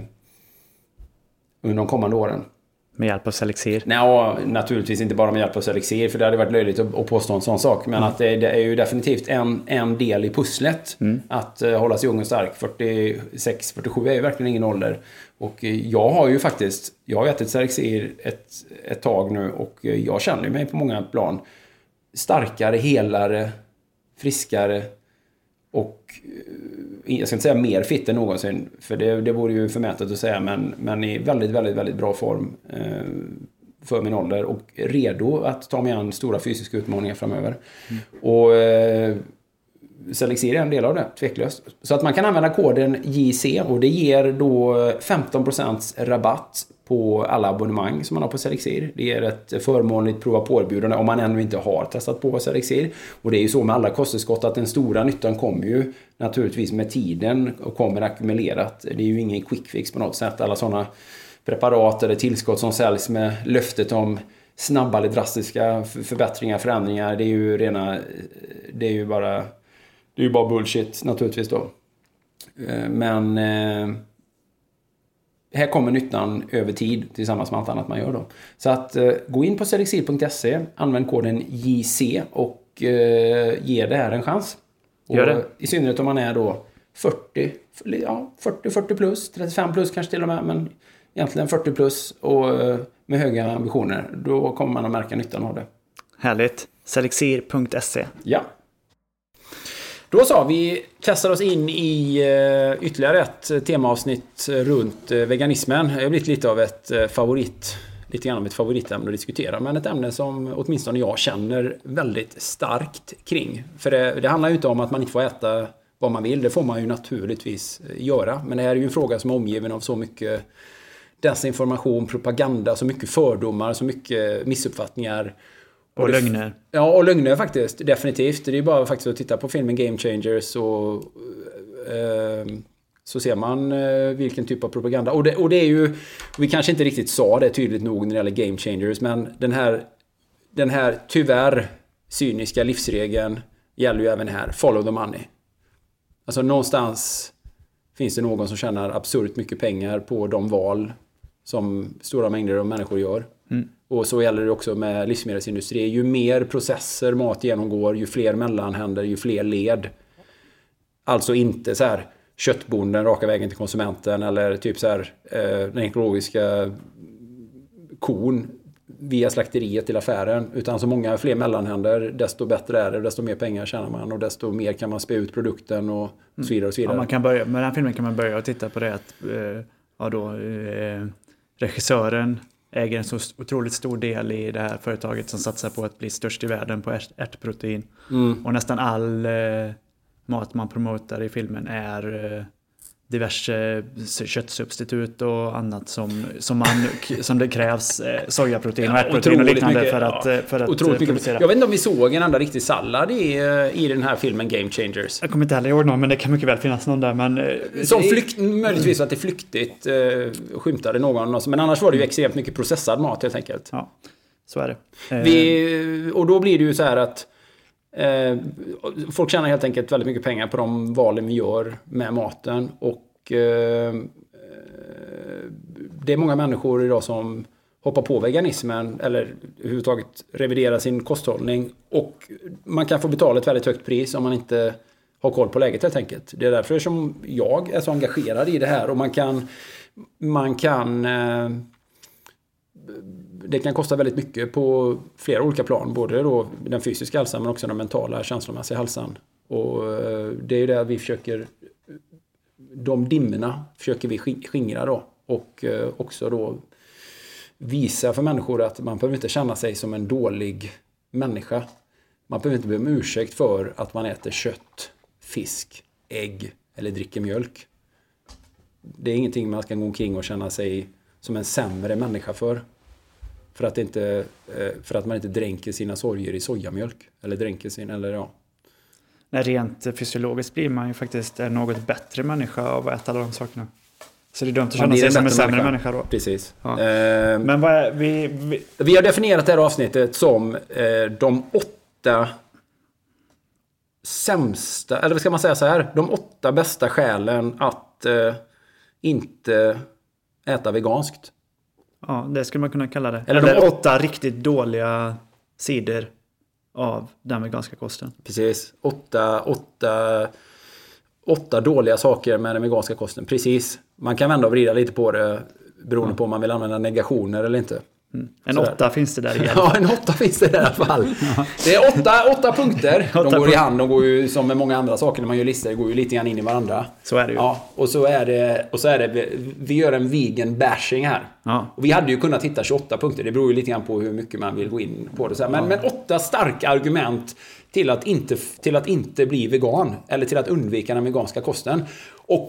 under de kommande åren. Med hjälp av Elixir? Nej, naturligtvis inte bara med hjälp av Elixir, för det hade varit löjligt att, att påstå en sån sak. Men mm. att det, det är ju definitivt en, en del i pusslet mm. att uh, hålla sig ung och stark. fyrtiosex fyrtiosju är ju verkligen ingen ålder. Och uh, jag har ju faktiskt, jag har ätit Elixir ett, ett tag nu och uh, jag känner mig på många plan starkare, helare, friskare och jag ska inte säga mer fit än någonsin, för det, det vore ju förmätet att säga, men, men i väldigt, väldigt, väldigt bra form eh, för min ålder och redo att ta mig an stora fysiska utmaningar framöver. Mm. Och eh, Elixir är en del av det, tveklöst. Så att man kan använda koden J C och det ger då femton procent rabatt på alla abonnemang som man har på Elixir. Det ger ett förmånligt prova på-erbjudande om man ännu inte har testat på Elixir. Och det är ju så med alla kosttillskott att den stora nyttan kommer ju naturligtvis med tiden och kommer ackumulerat. Det är ju ingen quick fix på något sätt. Alla sådana preparat eller tillskott som säljs med löftet om snabba eller drastiska förbättringar, förändringar, det är ju rena, det är ju bara det är ju bara bullshit naturligtvis då. Men eh, här kommer nyttan över tid tillsammans med allt annat man gör då. Så att eh, gå in på elixir punkt se, använd koden J C och eh, ge det här en chans. Och gör det. I synnerhet om man är då fyrtio, ja, fyrtio, fyrtio plus, trettiofem plus kanske till och med, men egentligen fyrtio plus och eh, med höga ambitioner, då kommer man att märka nyttan av det. Härligt. elixir punkt se. Ja. Då så, vi kastar oss in i uh, ytterligare ett temaavsnitt runt uh, veganismen. Det har blivit lite av ett uh, favorit, lite grann av ett favoritämne att diskutera, men ett ämne som åtminstone jag känner väldigt starkt kring. För det, det handlar ju inte om att man inte får äta vad man vill, det får man ju naturligtvis göra. Men det här är ju en fråga som är omgiven av så mycket desinformation, propaganda, så mycket fördomar, så mycket missuppfattningar. Och, och lögner. Ja, och lögner faktiskt, definitivt. Det är bara faktiskt att titta på filmen Game Changers och eh, så ser man eh, vilken typ av propaganda. Och det, och det är ju, vi kanske inte riktigt sa det tydligt nog när det gäller Game Changers, men den här, den här tyvärr cyniska livsregeln gäller ju även här. Follow the money. Alltså någonstans finns det någon som tjänar absurt mycket pengar på de val som stora mängder av människor gör. Mm. Och så gäller det också med livsmedelsindustri. Ju mer processer mat genomgår, ju fler mellanhänder, ju fler led. Alltså inte så här köttbonden raka vägen till konsumenten eller typ så här eh, den ekologiska kon via slakteriet till affären. Utan så många fler mellanhänder, desto bättre är det, desto mer pengar tjänar man och desto mer kan man spä ut produkten och så vidare och så vidare. Ja, man kan börja, med den här filmen kan man börja och titta på det att eh, ja då, eh, regissören äger en så otroligt stor del i det här företaget som satsar på att bli störst i världen på ärt, ärtprotein. Mm. Och nästan all eh, mat man promotar i filmen är eh, diverse köttsubstitut och annat som, som, man, som det krävs sojaprotein och ärtprotein och liknande mycket, för att, ja, för att producera. Jag vet inte om vi såg en enda riktig sallad i, i den här filmen Game Changers. Jag kommer inte heller ihåg någon, men det kan mycket väl finnas någon där. Men, som flykt, möjligtvis att det flyktigt eh, skymtade någon. Men annars var det ju extremt mycket processad mat helt enkelt. Ja, så är det. Vi, och då blir det ju så här att Eh, folk tjänar helt enkelt väldigt mycket pengar på de valen vi gör med maten och eh, det är många människor idag som hoppar på veganismen eller överhuvudtaget reviderar sin kosthållning och man kan få betala ett väldigt högt pris om man inte har koll på läget helt enkelt. Det är därför som jag är så engagerad i det här och man kan man kan eh, det kan kosta väldigt mycket på flera olika plan. Både då den fysiska hälsan men också den mentala, känslomässiga hälsan. Och det är ju det vi försöker... De dimmorna försöker vi skingra då. Och också då visa för människor att man behöver inte känna sig som en dålig människa. Man behöver inte be om ursäkt för att man äter kött, fisk, ägg eller dricker mjölk. Det är ingenting man ska gå omkring och känna sig som en sämre människa för. För att, inte, för att man inte dränker sina sorger i sojamjölk. Eller dränker sin, eller ja. Nej, rent fysiologiskt blir man ju faktiskt en något bättre människa av att äta alla de sakerna. Så det är dumt att känna sig som en sämre människa. människa då. Precis. Ja. Eh, Men vad är, vi, vi... vi har definierat det här avsnittet som eh, de åtta sämsta, eller vad ska man säga så här? De åtta bästa skälen att eh, inte äta veganskt. Ja, det skulle man kunna kalla det. Eller, Eller de åtta riktigt dåliga sidor av den veganska kosten. Precis. Åtta, åtta, åtta dåliga saker med den veganska kosten. Precis. Man kan vända och vrida lite på det beroende ja. på om man vill använda negationer eller inte. Mm. En Sådär. åtta finns det där igen. Ja, en åtta finns det där i alla fall. Ja. Det är åtta, åtta punkter. De åtta går i hand. De går ju som med många andra saker när man gör listor. går ju lite grann in i varandra. Så är det ju. Ja, och så är det, och så är det vi gör en vegan bashing här. Ja. Och vi hade ju kunnat hitta tjugoåtta punkter. Det beror ju lite grann på hur mycket man vill gå in på det. Så här. Men, ja. men åtta starka argument till att, inte, till att inte bli vegan. Eller till att undvika den veganska kosten. Och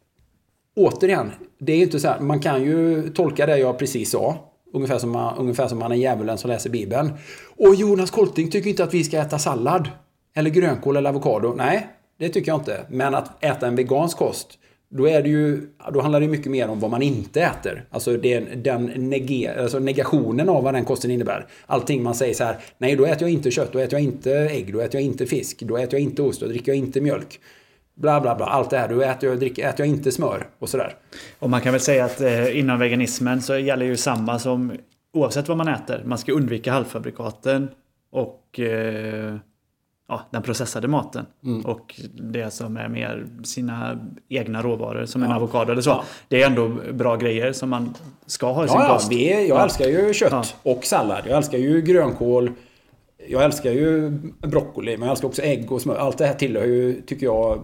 återigen, det är ju inte så här. Man kan ju tolka det jag precis sa. Ungefär som, man, ungefär som man är djävulen som läser Bibeln. Och Jonas Kolting tycker inte att vi ska äta sallad. Eller grönkål eller avokado. Nej, det tycker jag inte. Men att äta en vegansk kost. Då, är det ju, då handlar det mycket mer om vad man inte äter. Alltså det, den neger, alltså negationen av vad den kosten innebär. Allting man säger så här. Nej, då äter jag inte kött. Då äter jag inte ägg. Då äter jag inte fisk. Då äter jag inte ost. Då dricker jag inte mjölk. Bla bla bla, allt det här. Då äter jag, dricker, äter jag inte smör och sådär. Och man kan väl säga att eh, inom veganismen så gäller ju samma som oavsett vad man äter. Man ska undvika halvfabrikaten och eh, ja, den processade maten. Mm. Och det som är mer sina egna råvaror som ja. en avokado eller så. Ja. Det är ändå bra grejer som man ska ha i sin ja, kost. Ja, jag ja. älskar ju kött ja. och sallad. Jag älskar ju grönkål. Jag älskar ju broccoli, men jag älskar också ägg och smör. Allt det här tillhör ju, tycker jag,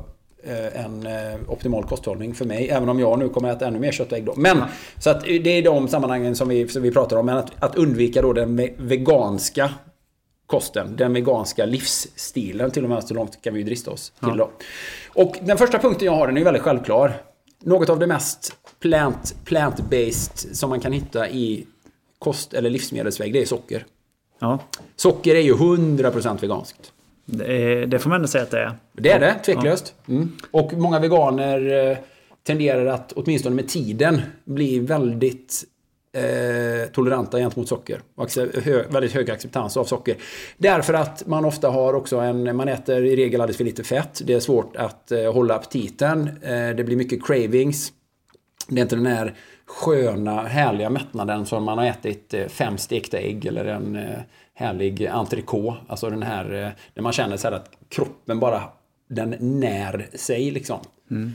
en optimal kosthållning för mig. Även om jag nu kommer att äta ännu mer kött och ägg då. Men, ja. så att det är de sammanhangen som vi, som vi pratar om. Men att, att undvika då den veganska kosten. Den veganska livsstilen. Till och med så långt kan vi ju drista oss till ja. då. Och den första punkten jag har, den är väldigt självklar. Något av det mest plant, plant-based som man kan hitta i kost- eller livsmedelsväg, det är socker. Ja. Socker är ju hundra procent veganskt. Det, det får man ändå säga att det är. Det är det, tveklöst. Mm. Och många veganer eh, tenderar att, åtminstone med tiden, bli väldigt eh, toleranta gentemot socker. Och hö, väldigt hög acceptans av socker. Därför att man ofta har också en, man äter i regel alldeles för lite fett. Det är svårt att eh, hålla aptiten. Eh, det blir mycket cravings. Det är inte den här sköna, härliga mättnaden som man har ätit fem stekta ägg eller en eh, härlig entrecote. Alltså den här, eh, där man känner så här att kroppen bara, den när sig liksom. Mm.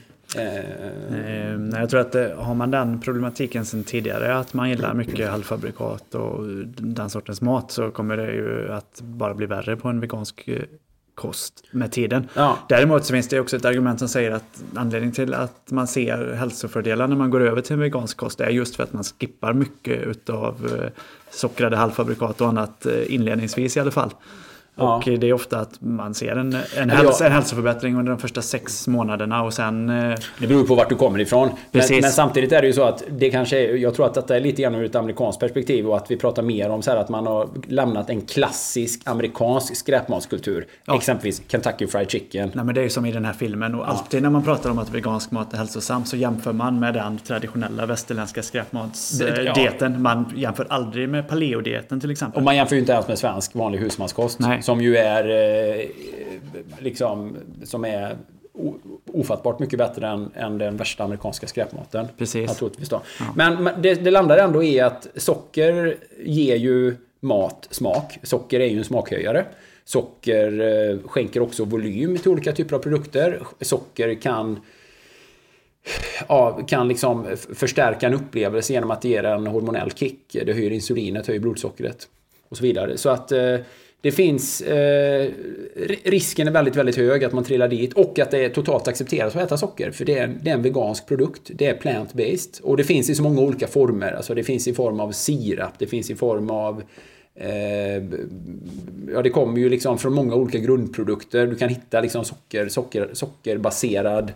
Eh, Nej, jag tror att det, har man den problematiken sedan tidigare, att man gillar mycket halvfabrikat och den sortens mat, så kommer det ju att bara bli värre på en vegansk kost med tiden. Ja. Däremot så finns det också ett argument som säger att anledningen till att man ser hälsofördelar när man går över till en vegansk kost är just för att man skippar mycket utav sockrade halvfabrikat och annat inledningsvis i alla fall. Och Ja. det är ofta att man ser en, en, Eller häls- ja. en hälsoförbättring under de första sex månaderna och sen... eh, Det beror på vart du kommer ifrån. Men, Precis. men samtidigt är det ju så att det kanske är, jag tror att detta är lite grann ur ett amerikanskt perspektiv och att vi pratar mer om så här att man har lämnat en klassisk amerikansk skräpmatskultur. Ja. Exempelvis Kentucky Fried Chicken. Nej, men det är ju som i den här filmen och alltid när man pratar om att vegansk mat är hälsosam så jämför man med den traditionella västerländska skräpmatsdieten. Ja. Man jämför aldrig med paleodieten till exempel. Och man jämför ju inte ens med svensk vanlig husmanskost. Nej. Som ju är eh, liksom som är o- ofattbart mycket bättre än, än den värsta amerikanska skräpmaten. Precis. Naturligtvis då. Ja. Men men det, det landar ändå i att socker ger ju mat smak. Socker är ju en smakhöjare. Socker eh, skänker också volym till olika typer av produkter. Socker kan Ja, kan liksom förstärka en upplevelse genom att det ger en hormonell kick. Det höjer insulinet, höjer blodsockret och så vidare. Så att eh, det finns eh, risken är väldigt, väldigt hög att man trillar dit och att det är totalt accepterat att äta socker. För det är, det är en vegansk produkt. Det är plant-based. Och det finns i så många olika former. Alltså det finns i form av sirap. Det finns i form av eh, ja, det kommer ju liksom från många olika grundprodukter. Du kan hitta liksom socker, socker, sockerbaserad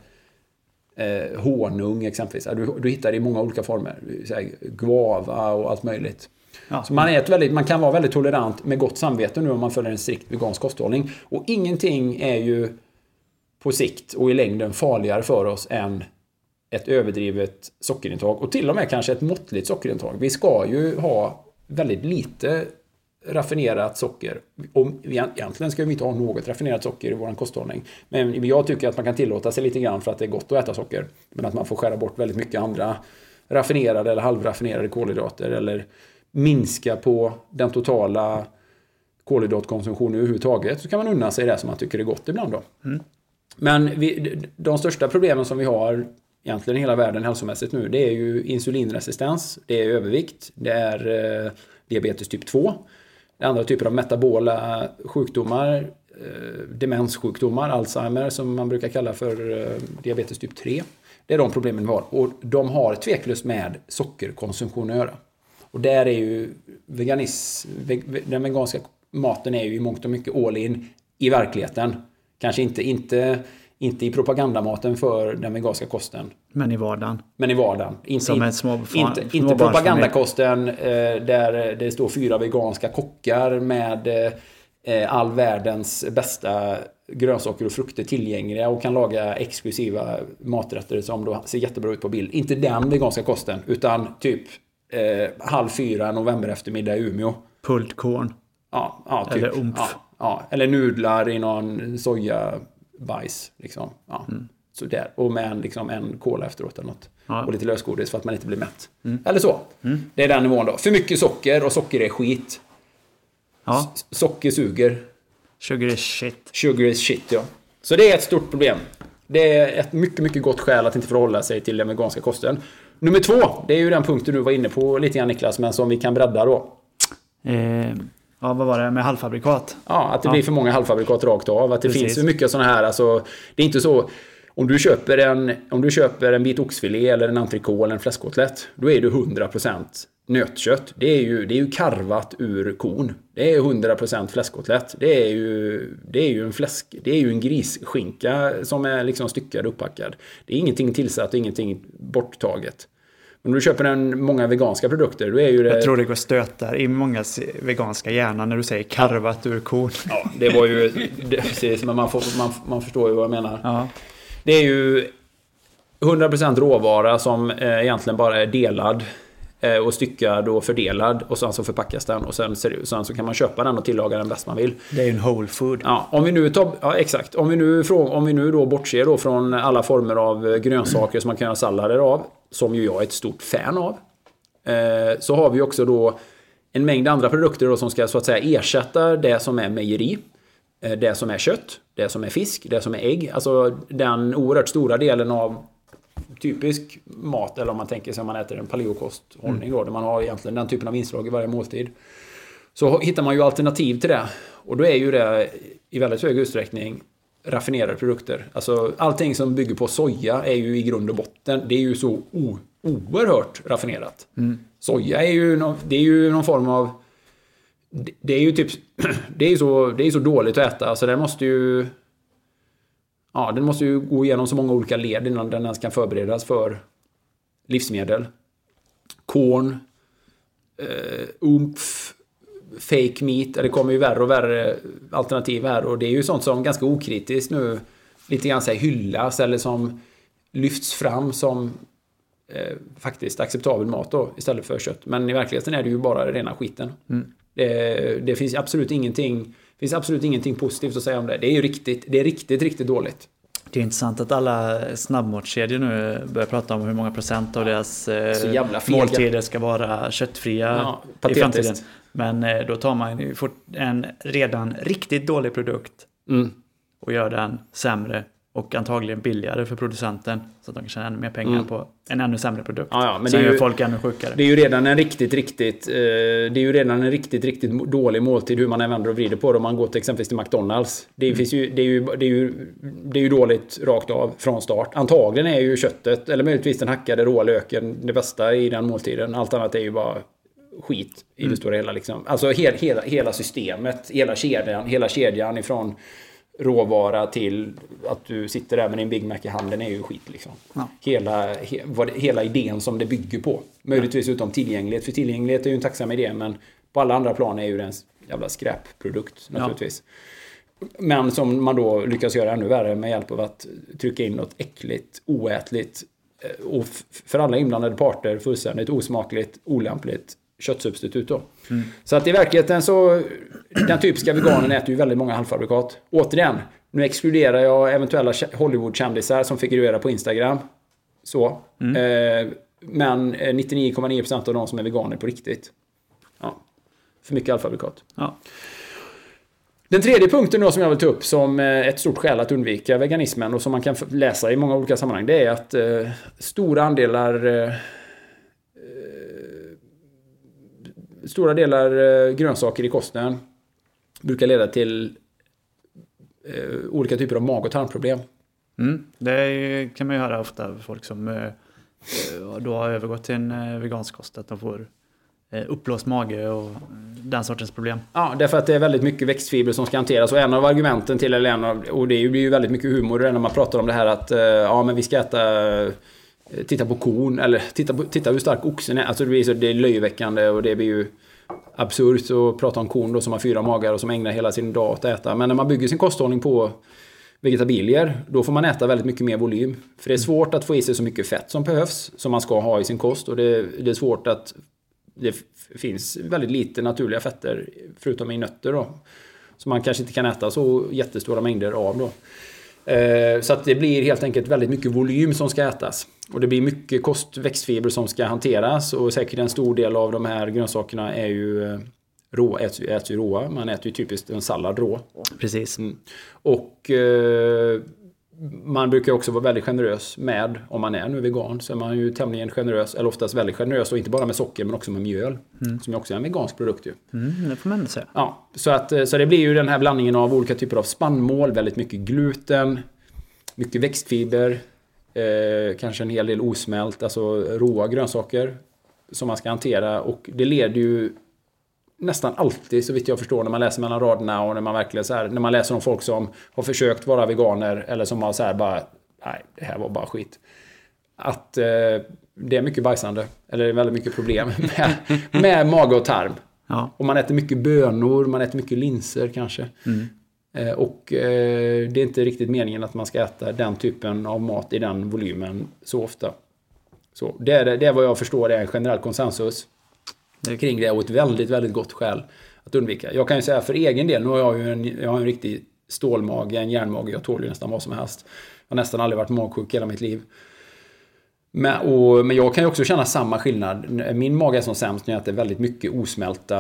Eh, honung exempelvis. Du, du hittar det i många olika former. Så här, guava och allt möjligt. Ja. Så man, är ett väldigt, man kan vara väldigt tolerant med gott samvete nu om man följer en strikt vegansk kosthållning. Och ingenting är ju på sikt och i längden farligare för oss än ett överdrivet sockerintag. Och till och med kanske ett måttligt sockerintag. Vi ska ju ha väldigt lite raffinerat socker. Och egentligen ska vi inte ha något raffinerat socker i vår kosthållning. Men jag tycker att man kan tillåta sig lite grann för att det är gott att äta socker. Men att man får skära bort väldigt mycket andra raffinerade eller halvraffinerade kolhydrater. Eller minska på den totala kolhydratkonsumtionen överhuvudtaget. Så kan man unna sig det som man tycker är gott ibland då. Mm. Men vi, de största problemen som vi har egentligen i hela världen hälsomässigt nu, det är ju insulinresistens, det är övervikt, det är eh, diabetes typ två. Det är andra typer av metabola sjukdomar, eh, demenssjukdomar, Alzheimer som man brukar kalla för eh, diabetes typ tre. Det är de problemen vi har. Och de har tveklöst med sockerkonsumtion att göra. Och där är ju veganism, den veganska maten är ju i mångt och mycket all in i verkligheten. Kanske inte, inte, inte i propagandamaten för den veganska kosten. Men i vardagen. Men i vardagen. Inte, Som en små, inte, inte propagandakosten eh, där det står fyra veganska kockar med eh, all världens bästa grönsaker och frukter tillgängliga och kan laga exklusiva maträtter som då ser jättebra ut på bild. Inte den veganska kosten, utan typ eh, halv fyra november eftermiddag i Umeå. Pulled corn. Ja, ja, typ. Eller umf. Ja, ja, eller nudlar i någon sojabajs. Liksom. Ja. Mm. Så där. Och med en, liksom, en cola efteråt eller något. Ja. Och lite lösgodis för att man inte blir mätt. Mm. Eller så. Mm. Det är den nivån då. För mycket socker och socker är skit. Ja. S- socker suger. Sugar is shit. Sugar is shit, ja. Så det är ett stort problem. Det är ett mycket, mycket gott skäl att inte förhålla sig till den veganska kosten. Nummer två, det är ju den punkten du var inne på lite grann, Niklas, men som vi kan bredda då. Eh, ja, vad var det med halvfabrikat? Ja, att det ja. blir för många halvfabrikat rakt av. Att det Precis. finns för mycket sådana här, alltså, det är inte så. Om du köper en, om du köper en bit oxfilé eller en entrecote eller en fläskkotlett, då är det hundra procent nötkött. Det är ju, det är ju karvat ur kon. Det är hundra procent fläskkotlett. Det är ju, det är ju en fläsk, det är ju en grisskinka som är liksom styckad och upppackad. Det är ingenting tillsatt och ingenting borttaget. Om du köper en, många veganska produkter, då är ju det... Jag tror det går stötar i många veganska hjärnan när du säger karvat ur kon. Ja, det var ju... Det, precis, men man, får, man, man förstår ju vad jag menar. Ja. Det är ju hundra procent råvara som eh, egentligen bara är delad eh, och styckad och fördelad. Och sen så förpackas den och sen, sen så kan man köpa den och tillaga den bäst man vill. Det är ju en whole food. Ja, om vi nu tar, ja, exakt. Om vi nu, om vi nu då bortser då från alla former av grönsaker som man kan göra sallader av, som ju jag är ett stort fan av, eh, så har vi också då en mängd andra produkter då som ska så att säga ersätta det som är mejeri, eh, det som är kött, det som är fisk, det som är ägg. Alltså den oerhört stora delen av typisk mat, eller om man tänker sig om man äter en paleokosthållning då, där man har egentligen den typen av inslag i varje måltid. Så hittar man ju alternativ till det. Och då är ju det i väldigt hög utsträckning raffinerade produkter. Alltså allting som bygger på soja är ju i grund och botten, det är ju så o- oerhört raffinerat. Mm. Soja är ju, no, det är ju någon form av det, det är ju typ det är så det är så dåligt att äta, så den måste ju ja, den måste ju gå igenom så många olika led innan den ens kan förberedas för livsmedel. Korn, eh, umf, fake meat, det kommer ju värre och värre alternativ här, och det är ju sånt som ganska okritiskt nu lite grann så här hyllas eller som lyfts fram som eh, faktiskt acceptabel mat då, istället för kött. Men i verkligheten är det ju bara rena skiten. Mm. Det, det finns absolut ingenting finns absolut ingenting positivt att säga om det. Det är ju riktigt, det är riktigt, riktigt dåligt. Det är intressant att alla snabbmatskedjor nu börjar prata om hur många procent av deras eh, måltider ska vara köttfria ja, i framtiden. Men eh, då tar man ju en redan riktigt dålig produkt mm. och gör den sämre och antagligen billigare för producenten, så att de kan tjäna ännu mer pengar mm. på en ännu sämre produkt. Ja, ja, men sen det gör ju, folk ännu sjukare. Det är ju redan en riktigt, riktigt eh, det är ju redan en riktigt, riktigt dålig måltid hur man vänder och vrider på det. Om man går till exempelvis till McDonalds. Det, mm. finns ju, det, är ju, det, är ju, det är ju dåligt rakt av från start. Antagligen är ju köttet, eller möjligtvis den hackade råa löken, det bästa i den måltiden. Allt annat är ju bara skit i mm. det stora hela. Liksom. Alltså he, hela, hela systemet, hela kedjan, hela kedjan ifrån råvara till att du sitter där med din Big Mac i handen är ju skit liksom. Ja. Hela, he, vad det, hela idén som det bygger på. Möjligtvis ja. utom tillgänglighet. För tillgänglighet är ju en tacksam idé, men på alla andra plan är ju det en jävla skräpprodukt naturligtvis. Ja. Men som man då lyckas göra ännu värre med hjälp av att trycka in något äckligt, oätligt och för alla inblandade parter fullständigt osmakligt, olämpligt köttsubstitut då. Mm. Så att i verkligheten så den typiska veganen äter ju väldigt många halvfabrikat. Återigen, nu exkluderar jag eventuella Hollywood-kändisar som figurerar på Instagram. Så. Mm. Eh, men nittionio komma nio procent av de som är veganer på riktigt. Ja. För mycket halvfabrikat. Ja. Den tredje punkten då som jag vill ta upp som ett stort skäl att undvika veganismen och som man kan läsa i många olika sammanhang, det är att eh, stora andelar eh, Stora delar eh, grönsaker i kosten brukar leda till eh, olika typer av mag- och tarmproblem. Mm, det är, kan man ju höra ofta folk som eh, då har övergått till en eh, vegansk kost, att de får eh, uppblåst mage och den sortens problem. Ja, därför att det är väldigt mycket växtfibrer som ska hanteras, och en av argumenten till, eller en av, och det blir ju väldigt mycket humor när man pratar om det här att eh, ja, men vi ska äta titta på kon, eller titta, på, titta hur stark oxen är. Alltså det blir så, det är löjväckande och det blir ju absurt att prata om kon då som har fyra magar och som ägnar hela sin dag att äta. Men när man bygger sin kosthållning på vegetabilier, då får man äta väldigt mycket mer volym. För det är svårt att få i sig så mycket fett som behövs, som man ska ha i sin kost. Och det, det är svårt att det finns väldigt lite naturliga fetter, förutom i nötter då. Så man kanske inte kan äta så jättestora mängder av då. Så att det blir helt enkelt väldigt mycket volym som ska ätas. Och det blir mycket kostväxtfiber som ska hanteras. Och säkert en stor del av de här grönsakerna är ju rå, äts, äts ju råa. Man äter ju typiskt en sallad rå. Precis. Mm. Och eh, man brukar också vara väldigt generös med, om man är nu vegan, så är man ju tämligen generös, eller oftast väldigt generös, och inte bara med socker men också med mjöl. Mm. Som också är en vegansk produkt ju. Mm, det får man säga. Ja, så, att, så det blir ju den här blandningen av olika typer av spannmål, väldigt mycket gluten, mycket växtfiber, eh, kanske en hel del osmält, alltså råa grönsaker som man ska hantera, och det leder ju nästan alltid, så vitt jag förstår, när man läser mellan raderna och när man verkligen så här, när man läser om folk som har försökt vara veganer eller som har så här bara, nej, det här var bara skit. Att eh, det är mycket bajsande, eller det är väldigt mycket problem med, med mage och tarm. Ja. Och man äter mycket bönor, man äter mycket linser kanske. Mm. Eh, och eh, det är inte riktigt meningen att man ska äta den typen av mat i den volymen så ofta. Så det är, det är vad jag förstår, det är en generell konsensus kring det, och ett väldigt, väldigt gott skäl att undvika. Jag kan ju säga för egen del, nu har jag ju en, jag har en riktig stålmage, en järnmage, jag tål ju nästan vad som helst. Jag har nästan aldrig varit magsjuk hela mitt liv. Men, och, men jag kan ju också känna samma skillnad. Min mage är som sämst när jag äter väldigt mycket osmälta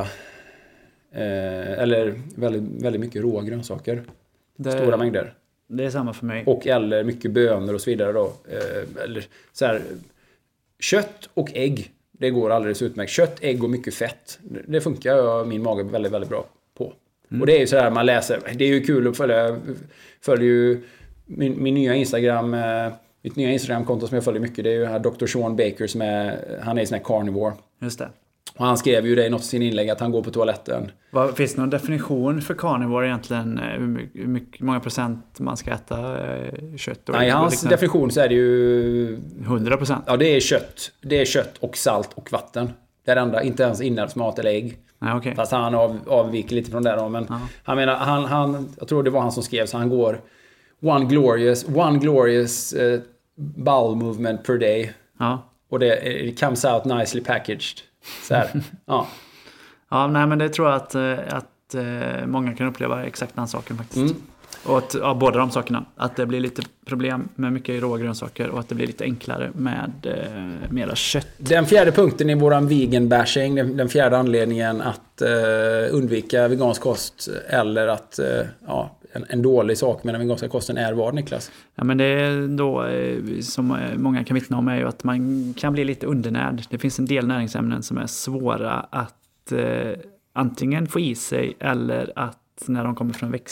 eh, eller väldigt, väldigt mycket råa grönsaker. Det, stora mängder. Det är samma för mig. Och eller mycket bönor och så vidare då. Eh, eller så här, kött och ägg. Det går alldeles utmärkt. Kött, ägg och mycket fett. Det funkar jag, min mage väldigt, väldigt bra på. Mm. Och det är ju sådär man läser. Det är ju kul att följa. Följer ju min, min nya Instagram. Mitt nya Instagram-konto som jag följer mycket. Det är ju här doktor Sean Baker som är, han är en sån här carnivore. Just det. Och han skrev ju det i något av sin inlägg att han går på toaletten. Vad, finns det någon definition för carnivore egentligen? Hur mycket, hur mycket, många procent man ska äta eh, kött? Och Nej, i hans liknande? definition så är det ju... hundra procent? Ja, det är kött. Det är kött och salt och vatten. Det är det enda, inte ens inälvsmat eller ägg. Nej, okay. Fast han av, avviker lite från det då. Men ja. han menar, han, han, jag tror det var han som skrev så han går one glorious, one glorious uh, bowel movement per day. Ja. Och det it comes out nicely packaged. Så här. Ja. Ja, nej, men det tror jag att, att många kan uppleva exakt den saken faktiskt. Mm. Och att, ja, båda de sakerna. Att det blir lite problem med mycket råa grönsaker och att det blir lite enklare med eh, mera kött. Den fjärde punkten i våran vegan bashing, den, den fjärde anledningen att eh, undvika vegansk kost eller att eh, ja, en, en dålig sak med den veganska kosten är vad, Niklas? Ja, men det är då eh, som många kan vittna om är ju att man kan bli lite undernärd. Det finns en del näringsämnen som är svåra att eh, antingen få i sig eller att när de kommer från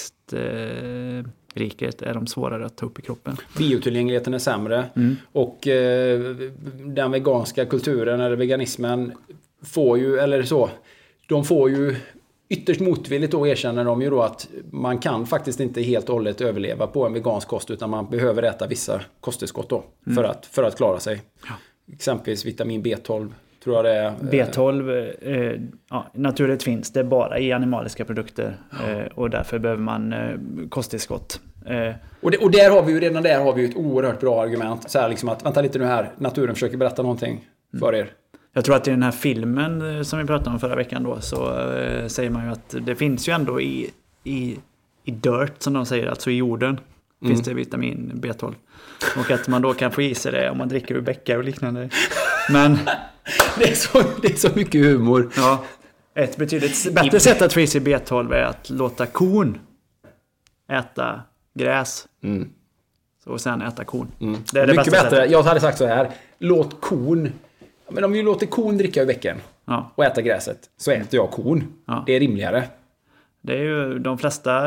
växtriket är de svårare att ta upp i kroppen. Biotillgängligheten är sämre mm. och eh, den veganska kulturen eller veganismen får ju, eller så, de får ju ytterst motvilligt då erkänner de ju då att man kan faktiskt inte helt och hållet överleva på en vegansk kost utan man behöver äta vissa kosttillskott då mm. för, att, för att klara sig. Ja. Exempelvis vitamin B tolv. Tror jag det är. B tolv, eh, ja, naturligt finns det bara i animaliska produkter ja. eh, och därför behöver man eh, kosttillskott. Eh. Och, det, och där har vi ju redan där har vi ju ett oerhört bra argument. Så här liksom att, vänta lite nu här, naturen försöker berätta någonting för er. Jag tror att i den här filmen som vi pratade om förra veckan då så eh, säger man ju att det finns ju ändå i, i, i dirt som de säger, alltså i jorden mm. finns det vitamin B tolv. Och att man då kan få i sig det om man dricker ur bäckar och liknande. Men det är så, det är så mycket humor. Ja, ett betydligt bättre sätt att få i sig B tolv är att låta kon äta gräs. Mm. Och sen äta kon. Mm. Det är det mycket bästa bättre. sättet. Jag hade sagt så här. Låt kon... Men om vi låter kon dricka i veckan ja. och äta gräset så äter jag kon. Ja. Det är rimligare. Det är ju de flesta...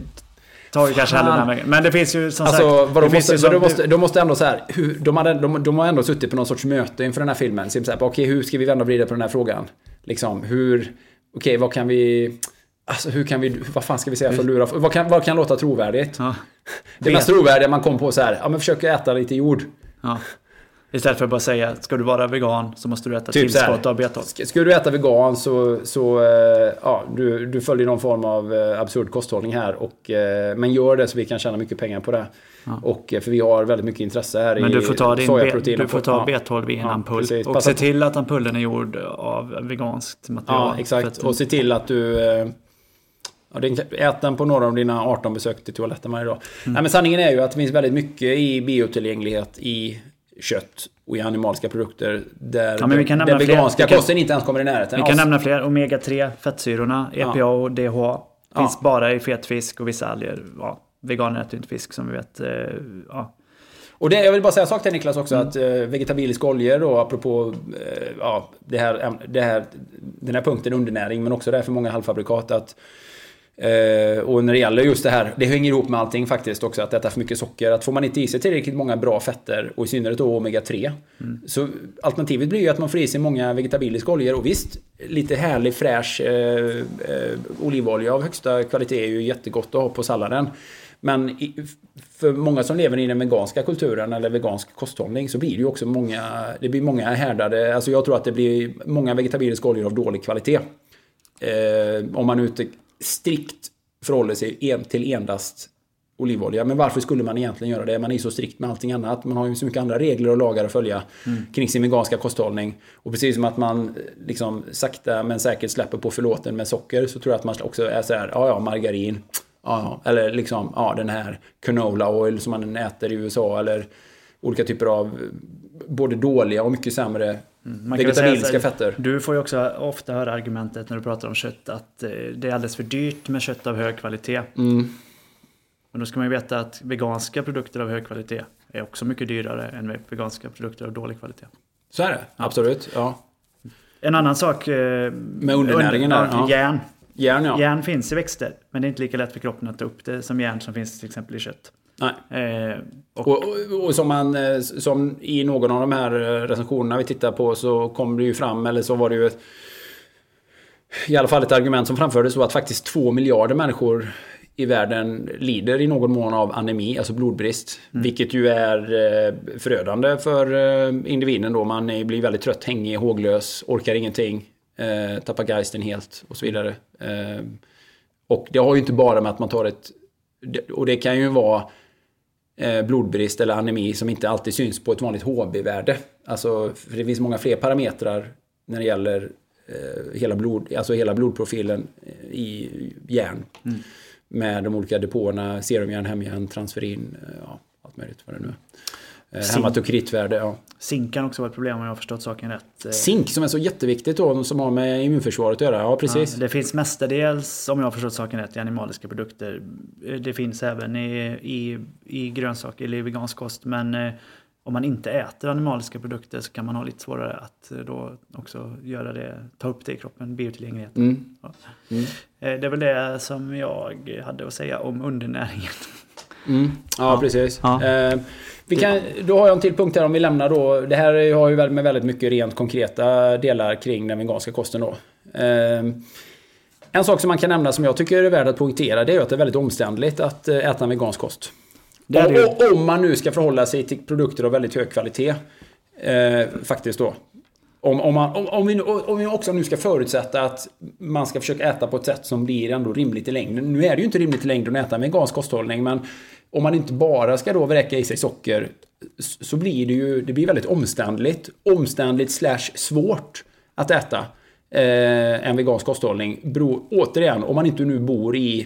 tar ju kanske hellre den här vägen. Men det finns ju som alltså, sagt... Vad de, måste, som, de, måste, de måste ändå så här... Hur, de, hade, de, de har ändå suttit på någon sorts möte inför den här filmen. Så så här, okej, okay, hur ska vi vända och vrida på den här frågan? Liksom, hur... Okej, okay, vad kan vi... Alltså, hur kan vi... Vad fan ska vi säga för att lura... Vad kan, vad kan låta trovärdigt? Ja. Det mest trovärdiga man kom på så här... Ja, men försök äta lite jord. Ja. Istället för att bara säga, ska du vara vegan så måste du äta typ tillskott av B tolv. Ska, ska du äta vegan så, så ja, du, du följer någon form av absurd kosthållning här. Och, men gör det så vi kan tjäna mycket pengar på det. Ja. Och, för vi har väldigt mycket intresse här men i du får ta, din B, du får ta ja. B tolv i en ja, ampull. Precis. Och Passa se till att ampullen är gjord av veganskt material. Ja, exakt. Och se till att du... Ja, ät den på några av dina arton besök till toaletten varje dag. Mm. Nej, men sanningen är ju att det finns väldigt mycket i biotillgänglighet i kött och i animaliska produkter där, ja, men vi kan där veganska kan, kosten inte ens kommer i närheten. Vi kan alltså. nämna fler. omega tre, fettsyrorna, E P A och D H A finns ja. bara i fetfisk och vissa alger. Ja, veganer äter inte fisk som vi vet. Ja. Och det, jag vill bara säga en sak till Niklas också, mm. att eh, vegetabiliska oljor då, apropå eh, ja, det här, det här, den här punkten undernäring, men också det här för många halvfabrikat att Uh, och när det gäller just det här, det hänger ihop med allting faktiskt också, att äta för mycket socker, att får man inte i sig tillräckligt många bra fetter och i synnerhet då omega tre mm. så alternativet blir ju att man får i sig många vegetabiliska oljor och visst, lite härlig fräsch uh, uh, olivolja av högsta kvalitet är ju jättegott att ha på salladen, men i, för många som lever i den veganska kulturen eller vegansk kosthållning så blir det ju också många, det blir många härdade, alltså jag tror att det blir många vegetabiliska oljor av dålig kvalitet uh, om man ute strikt förhåller sig en till endast olivolja. Men varför skulle man egentligen göra det? Man är så strikt med allting annat. Man har ju så mycket andra regler och lagar att följa mm. kring sin veganska kosthållning. Och precis som att man liksom sakta men säkert släpper på förlåten med socker så tror jag att man också är så här, ja ja, margarin. Ja, eller liksom, ja, den här canola oil som man äter i U S A eller olika typer av både dåliga och mycket sämre mm, vegetabiliska fetter. Du får ju också ofta höra argumentet när du pratar om kött att det är alldeles för dyrt med kött av hög kvalitet. Mm. Men då ska man ju veta att veganska produkter av hög kvalitet är också mycket dyrare än veganska produkter av dålig kvalitet. Så är det, ja. Absolut. Ja. En annan sak med undernäringen under, ja. järn. Järn, ja. Järn finns i växter, men det är inte lika lätt för kroppen att ta upp det som järn som finns till exempel i kött. Nej. Eh, och, och, och, och som, man, som i någon av de här recensionerna vi tittar på så kom det ju fram, eller så var det ju ett, i alla fall ett argument som framfördes så att faktiskt två miljarder människor i världen lider i någon mån av anemi, alltså blodbrist. Mm. Vilket ju är eh, förödande för eh, individen då. Man är, blir väldigt trött, hängig, håglös, orkar ingenting, eh, tappar geisten helt och så vidare. Eh, och det har ju inte bara med att man tar ett... Och det kan ju vara eh, blodbrist eller anemi som inte alltid syns på ett vanligt H B-värde. Alltså, för det finns många fler parametrar när det gäller eh, hela, blod, alltså hela blodprofilen i järn. Mm. Med de olika depåerna, serumjärn, hemjärn, transferin, ja, allt möjligt vad det nu är. Zink. Hematokritvärde, ja. Zink kan också vara ett problem om jag har förstått saken rätt. Zink som är så jätteviktigt då, som har med immunförsvaret att göra, ja precis. Ja, det finns mestadels, om jag har förstått saken rätt, i animaliska produkter. Det finns även i, i, i grönsaker eller i vegansk kost, men eh, om man inte äter animaliska produkter så kan man ha lite svårare att då också göra det, ta upp det i kroppen, biotillgänglighet. Mm. Ja. Mm. Det är väl det som jag hade att säga om undernäringen. Mm. Ja, ja, precis. Ja. Eh, vi kan, då har jag en till punkt här om vi lämnar då. Det här har ju väl med väldigt mycket rent konkreta delar kring den veganska kosten då. Eh, en sak som man kan nämna som jag tycker är värd att poängtera, det är ju att det är väldigt omständligt att äta en vegansk kost. Och, och om man nu ska förhålla sig till produkter av väldigt hög kvalitet eh, faktiskt då. Om, om, man, om, om, vi, om vi också nu ska förutsätta att man ska försöka äta på ett sätt som blir ändå rimligt i längden. Nu är det ju inte rimligt i längden att äta en vegansk kosthållning, men om man inte bara ska då vräka i sig socker så blir det ju det blir väldigt omständligt. Omständligt slash svårt att äta eh, en vegansk kosthållning. Bro, återigen, om man inte nu bor i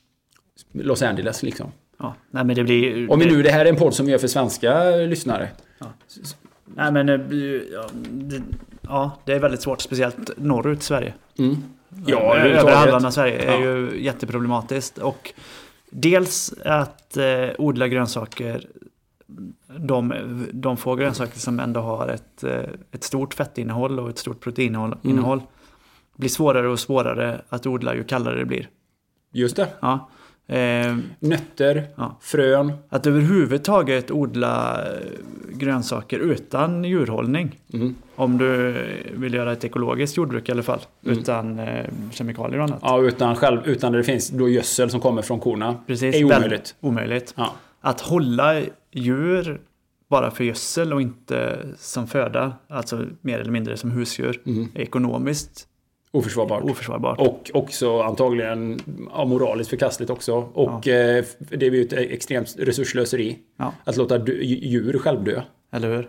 Los Angeles liksom. Ja, nej, men det blir, om vi nu, det här är en podd som vi gör för svenska lyssnare. Ja. Nej, men ja, det, ja, det är väldigt svårt, speciellt norrut i Sverige. Mm. Ja, över halvan av Sverige är ja. ju jätteproblematiskt. Och dels att eh, odla grönsaker, de, de få grönsaker som ändå har ett, ett stort fettinnehåll och ett stort proteininnehåll mm. blir svårare och svårare att odla ju kallare det blir. Just det. Ja. Eh, Nötter, ja. frön. Att överhuvudtaget odla grönsaker utan djurhållning. Mm. Om du vill göra ett ekologiskt jordbruk i alla fall. Mm. Utan eh, kemikalier och annat. Ja, utan, själv, utan det finns då gödsel som kommer från korna. Precis, är omöjligt. omöjligt. Ja. Att hålla djur bara för gödsel och inte som föda, alltså mer eller mindre som husdjur, mm. ekonomiskt Oförsvarbart. Oförsvarbart. Och också antagligen ja, moraliskt förkastligt också. Och ja. eh, det är ju ett extremt resurslöseri. Ja. Att låta djur själv dö. Eller hur?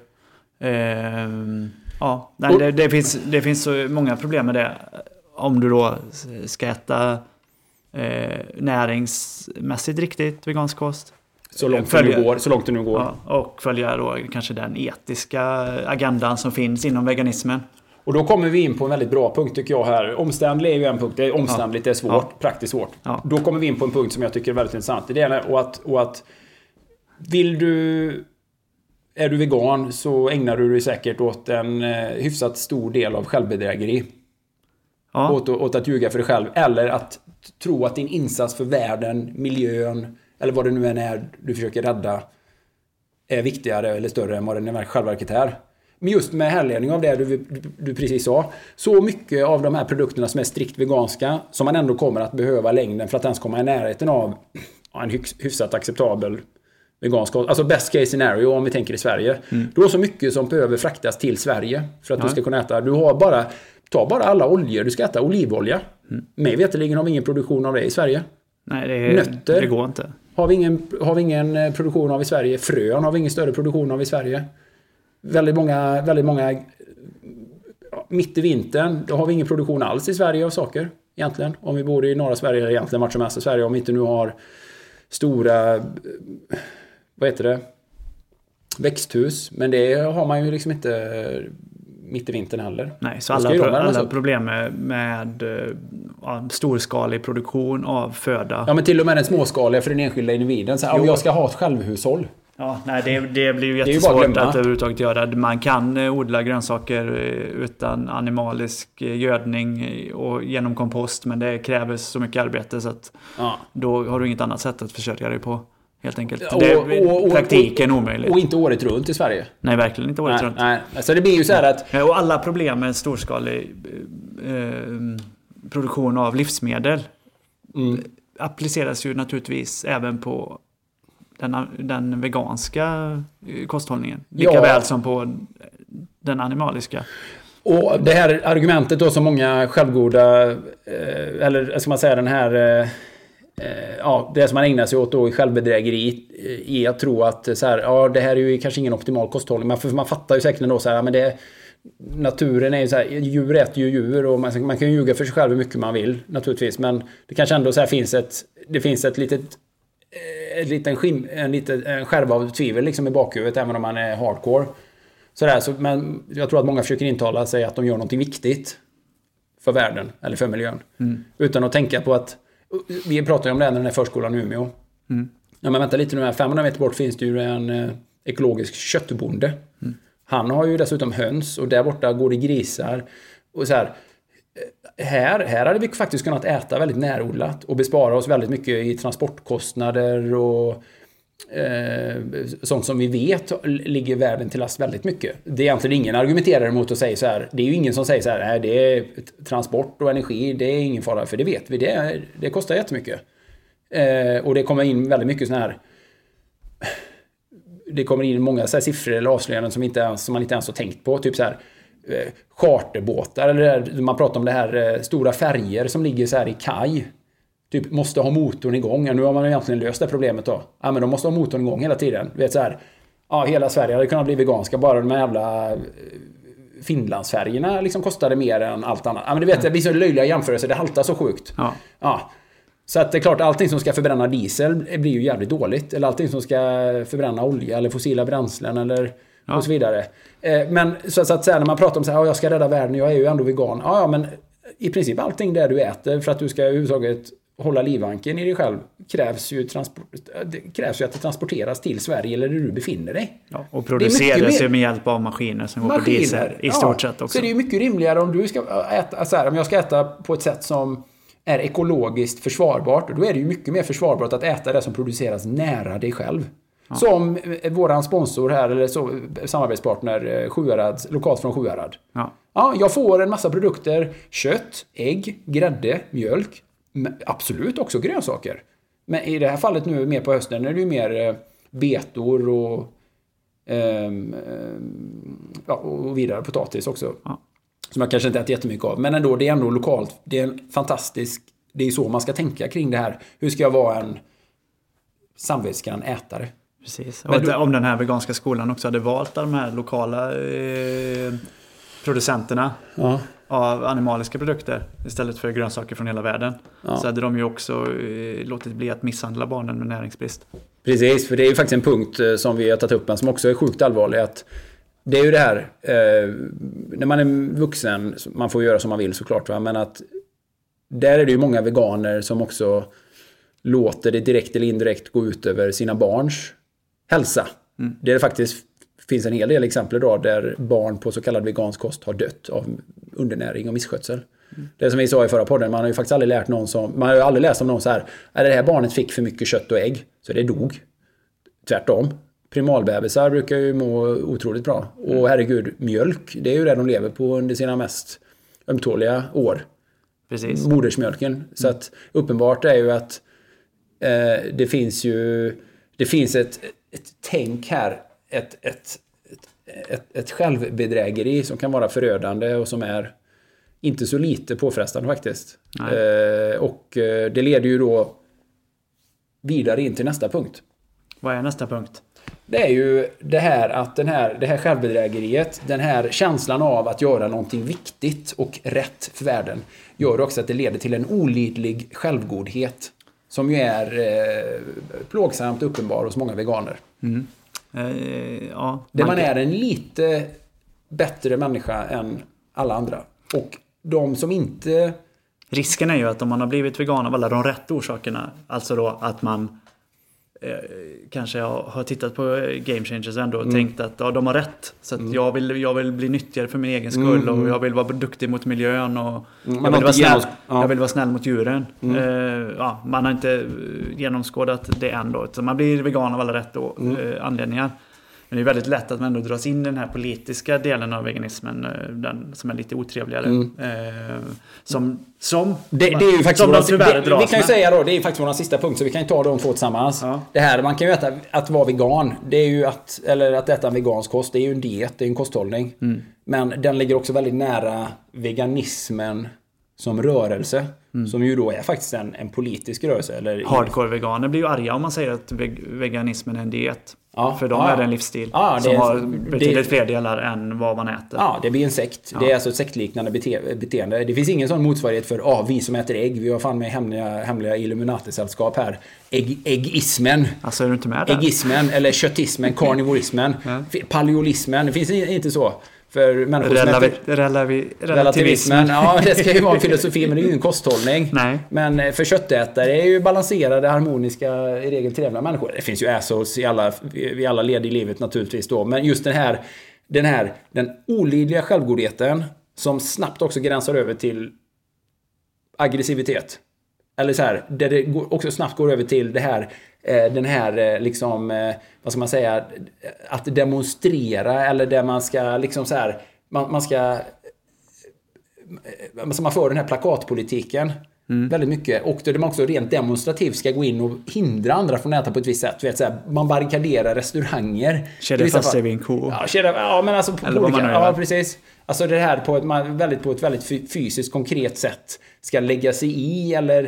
Eh, ja, nej, och, det, det, finns, det finns så många problem med det. Om du då ska äta eh, näringsmässigt riktigt vegansk kost. Så långt, följa, det nu går, så långt det nu går. Ja, och följa då kanske den etiska agendan som finns inom veganismen. Och då kommer vi in på en väldigt bra punkt tycker jag här. Omständlig är ju en punkt. Det är omständligt, ja. det är svårt, ja. praktiskt svårt. Ja. Då kommer vi in på en punkt som jag tycker är väldigt intressant. Det är och att, och att vill du, är du vegan så ägnar du dig säkert åt en eh, hyfsat stor del av självbedrägeri. Ja. Åt, åt att ljuga för dig själv. Eller att tro att din insats för världen, miljön eller vad det nu än är du försöker rädda är viktigare eller större än vad den är självverket är. Men just med härledning av det du, du, du precis sa, så mycket av de här produkterna som är strikt veganska som man ändå kommer att behöva längden för att ens komma i närheten av en hyfsat acceptabel vegansk, alltså best case scenario om vi tänker i Sverige. Mm. Du har så mycket som behöver fraktas till Sverige för att ja. du ska kunna äta. Du har bara, ta bara alla oljor, du ska äta olivolja. Mm. Mig veterligen har vi ingen produktion av det i Sverige. Nej, det, är, Nötter, det går inte. Har vi, ingen, har vi ingen produktion av i Sverige. Frön har vi ingen större produktion av i Sverige. Väldigt många, väldigt många mitt i vintern, då har vi ingen produktion alls i Sverige av saker egentligen. Om vi bor i norra Sverige eller egentligen vart som helst i Sverige. Om vi inte nu har stora, vad heter det, växthus. Men det har man ju liksom inte mitt i vintern heller. Nej, så alla, pro- alla problem med, med ja, storskalig produktion av föda. Ja, men till och med den småskaliga för den enskilda individen. Så här, om jag ska ha ett självhushåll. Ja, nej, det, det blir ju jättesvårt att överhuvudtaget göra. Man kan odla grönsaker utan animalisk gödning och genom kompost, men det kräver så mycket arbete så att ja. då har du inget annat sätt att försörja dig på. Helt enkelt. Och, det är och, och, praktiken och, omöjligt. Och inte året runt i Sverige. Nej, verkligen inte året nej, runt. Nej. Alltså det blir ju så här att... Och alla problem med storskalig eh, produktion av livsmedel Mm. appliceras ju naturligtvis även på den, den veganska kosthållningen. Lika Ja. väl som på den animaliska. Och det här argumentet då som många självgoda, eh, eller ska man säga den här, eh, ja, det som man ägnar sig åt då i självbedrägeri är att tro att så här, ja, det här är ju kanske ingen optimal kosthållning. Man, för man fattar ju säkert ändå så här, men det, naturen är ju så här, djur äter ju djur och man, man kan ju ljuga för sig själv hur mycket man vill naturligtvis, men det kanske ändå så här finns ett, det finns ett litet, ett liten skim, en liten en skärva av tvivel liksom i bakhuvudet även om man är hardcore. Sådär, så, men jag tror att många försöker intala sig att de gör någonting viktigt för världen eller för miljön. Mm. Utan att tänka på att, vi pratar ju om det här när den här förskolan i Umeå. Mm. Ja, men vänta lite nu här, femhundra meter bort finns det ju en eh, ekologisk köttbonde. Mm. Han har ju dessutom höns och där borta går det grisar. Och så här, här, här hade vi faktiskt kunnat äta väldigt närodlat och bespara oss väldigt mycket i transportkostnader och Eh, sånt som vi vet ligger världen till last väldigt mycket. Det är egentligen ingen argumenterar emot att säga så här. Det är ju ingen som säger så här, nej, det är transport och energi, det är ingen fara, för det vet vi, det, är, det kostar jättemycket. Eh, och det kommer in väldigt mycket sån här, det kommer in många så här siffror eller avslöjanden som, inte ens, som man inte ens har tänkt på, typ så här eh, charterbåtar, eller man pratar om det här eh, stora färger som ligger så här i kaj. Typ måste ha motorn igång. Ja, nu har man egentligen löst det problemet då. Ja, men de måste ha motorn igång hela tiden. Du vet så här. Ja, hela Sverige hade kunnat bli veganska. Bara de här jävla Finlandsfärgerna liksom kostade mer än allt annat. Ja, men du vet, det blir så löjliga jämförelser. Det haltar så sjukt. Ja. Ja. Så att det är klart, allting som ska förbränna diesel blir ju jävligt dåligt. Eller allting som ska förbränna olja eller fossila bränslen eller ja. Och så vidare. Men så att säga, när man pratar om så här, ja, jag ska rädda världen, jag är ju ändå vegan. Ja, ja, men i princip allting där du äter för att du ska överhuvudtaget hålla livanken i dig själv krävs ju, transport, det krävs ju att det transporteras till Sverige eller där du befinner dig. Ja, och produceras ju med hjälp av maskiner som går på diesel i stort ja, sett också. Så det är ju mycket rimligare om du ska äta, så här, om jag ska äta på ett sätt som är ekologiskt försvarbart, då är det ju mycket mer försvarbart att äta det som produceras nära dig själv. Ja. Som våran sponsor här, eller så, samarbetspartner Sjuhärad, lokalt från Sjuhärad. Ja. Ja, jag får en massa produkter, kött, ägg, grädde, mjölk. Absolut också grönsaker. Men i det här fallet nu mer på hösten är det ju mer betor och, um, ja, och vidare potatis också. Ja. Som jag kanske inte äter jättemycket av. Men ändå, det är ändå lokalt. Det är en fantastisk, det är så man ska tänka kring det här. Hur ska jag vara en samvetsgrann ätare? Precis. Och du, om den här veganska skolan också hade valt de här lokala eh, producenterna ja. av animaliska produkter istället för grönsaker från hela världen ja. så hade de ju också eh, låtit bli att misshandla barnen med näringsbrist. Precis, för det är ju faktiskt en punkt eh, som vi har tagit upp, men som också är sjukt allvarlig, att det är ju det här eh, när man är vuxen, man får göra som man vill såklart, va? Men att där är det ju många veganer som också låter det direkt eller indirekt gå ut över sina barns hälsa. Mm. Det är faktiskt finns en hel del exempel idag där barn på så kallad vegansk kost har dött av undernäring och misskötsel. Mm. Det som vi sa i förra podden, man har ju faktiskt aldrig lärt någon som, man har ju aldrig läst om någon så här, är det här barnet fick för mycket kött och ägg så det dog. Tvärtom. Primalbebisar brukar ju må otroligt bra. Mm. Och herregud, mjölk, det är ju det de lever på under sina mest ömtåliga år. Precis. Modersmjölken. Mm. Så att uppenbart är ju att eh, det finns ju det finns ett, ett tänk här, ett, ett, ett, ett, ett självbedrägeri som kan vara förödande och som är inte så lite påfrestande faktiskt. Eh, och eh, det leder ju då vidare in till nästa punkt. Vad är nästa punkt? Det är ju det här att den här, det här självbedrägeriet, den här känslan av att göra någonting viktigt och rätt för världen gör också att det leder till en olidlig självgodhet som ju är eh, plågsamt uppenbar hos många veganer. Mm. Eh, ja, där man är en lite bättre människa än alla andra. Och de som inte... Risken är ju att om man har blivit vegan av alla de rätt orsakerna, alltså då att man eh, kanske har tittat på Game Changers ändå och mm. tänkt att ja, de har rätt. Så att mm. jag, vill, jag vill bli nyttigare för min egen skull mm. och jag vill vara duktig mot miljön och mm. jag, vill vara snäll, ja. jag vill vara snäll mot djuren. Mm. Eh, ja, man har inte genomskådat det ändå. Så man blir vegan av alla rätt och, mm. eh, anledningar. Men det är väldigt lätt att man ändå dras in i den här politiska delen av veganismen, den som är lite otrevligare. Mm. Eh, som, som, det, det är ju faktiskt som våra, de tyvärr det, dras vi kan ju med. säga då, det är ju faktiskt vår sista punkt, så vi kan ju ta de två tillsammans. Ja. Det här, man kan ju veta att vara vegan, det är ju att, eller att äta en vegansk kost, det är ju en diet, det är en kosthållning. Mm. Men den ligger också väldigt nära veganismen som rörelse. Mm. Som ju då är faktiskt en, en politisk rörelse. Eller hardcore-veganer blir ju arga om man säger att veganismen är en diet. Ja, för dem ja, är det en livsstil ja, det som är, har betydligt det, fler delar än vad man äter. Ja, det blir en sekt. Ja. Det är alltså ett sektliknande bete- beteende. Det finns ingen sån motsvarighet för ah, vi som äter ägg. Vi har fan med hemliga, hemliga Illuminati-sällskap här. Ägg, äggismen. Alltså är du inte med där? Äggismen, eller köttismen, karnivorismen, ja. Paleolismen. Det finns inte så. För människor som Relavi- äter... Relavi- relativismen. Ja, det ska ju vara en filosofi, men det är ju en kosthållning. Nej. Men för köttätare är ju balanserade, harmoniska, i regel trevliga människor. Det finns ju assholes i alla, i alla led i livet naturligtvis då. Men just den här, den här, den olidliga självgodheten som snabbt också gränsar över till aggressivitet. Eller så här, där det också snabbt går över till det här, den här liksom, vad ska man säga, att demonstrera, eller där man ska liksom så här, man, man ska man för den här plakatpolitiken mm. väldigt mycket, och där man också rent demonstrativt ska gå in och hindra andra från att äta på ett visst sätt. Vet, så här, man barrikaderar restauranger. Kedja fast sig vid en ko. Ja, kedja, ja, men alltså på, eller på vad olika, man ja, precis. Alltså det här på ett, man, väldigt, på ett väldigt fysiskt, konkret sätt ska lägga sig i, eller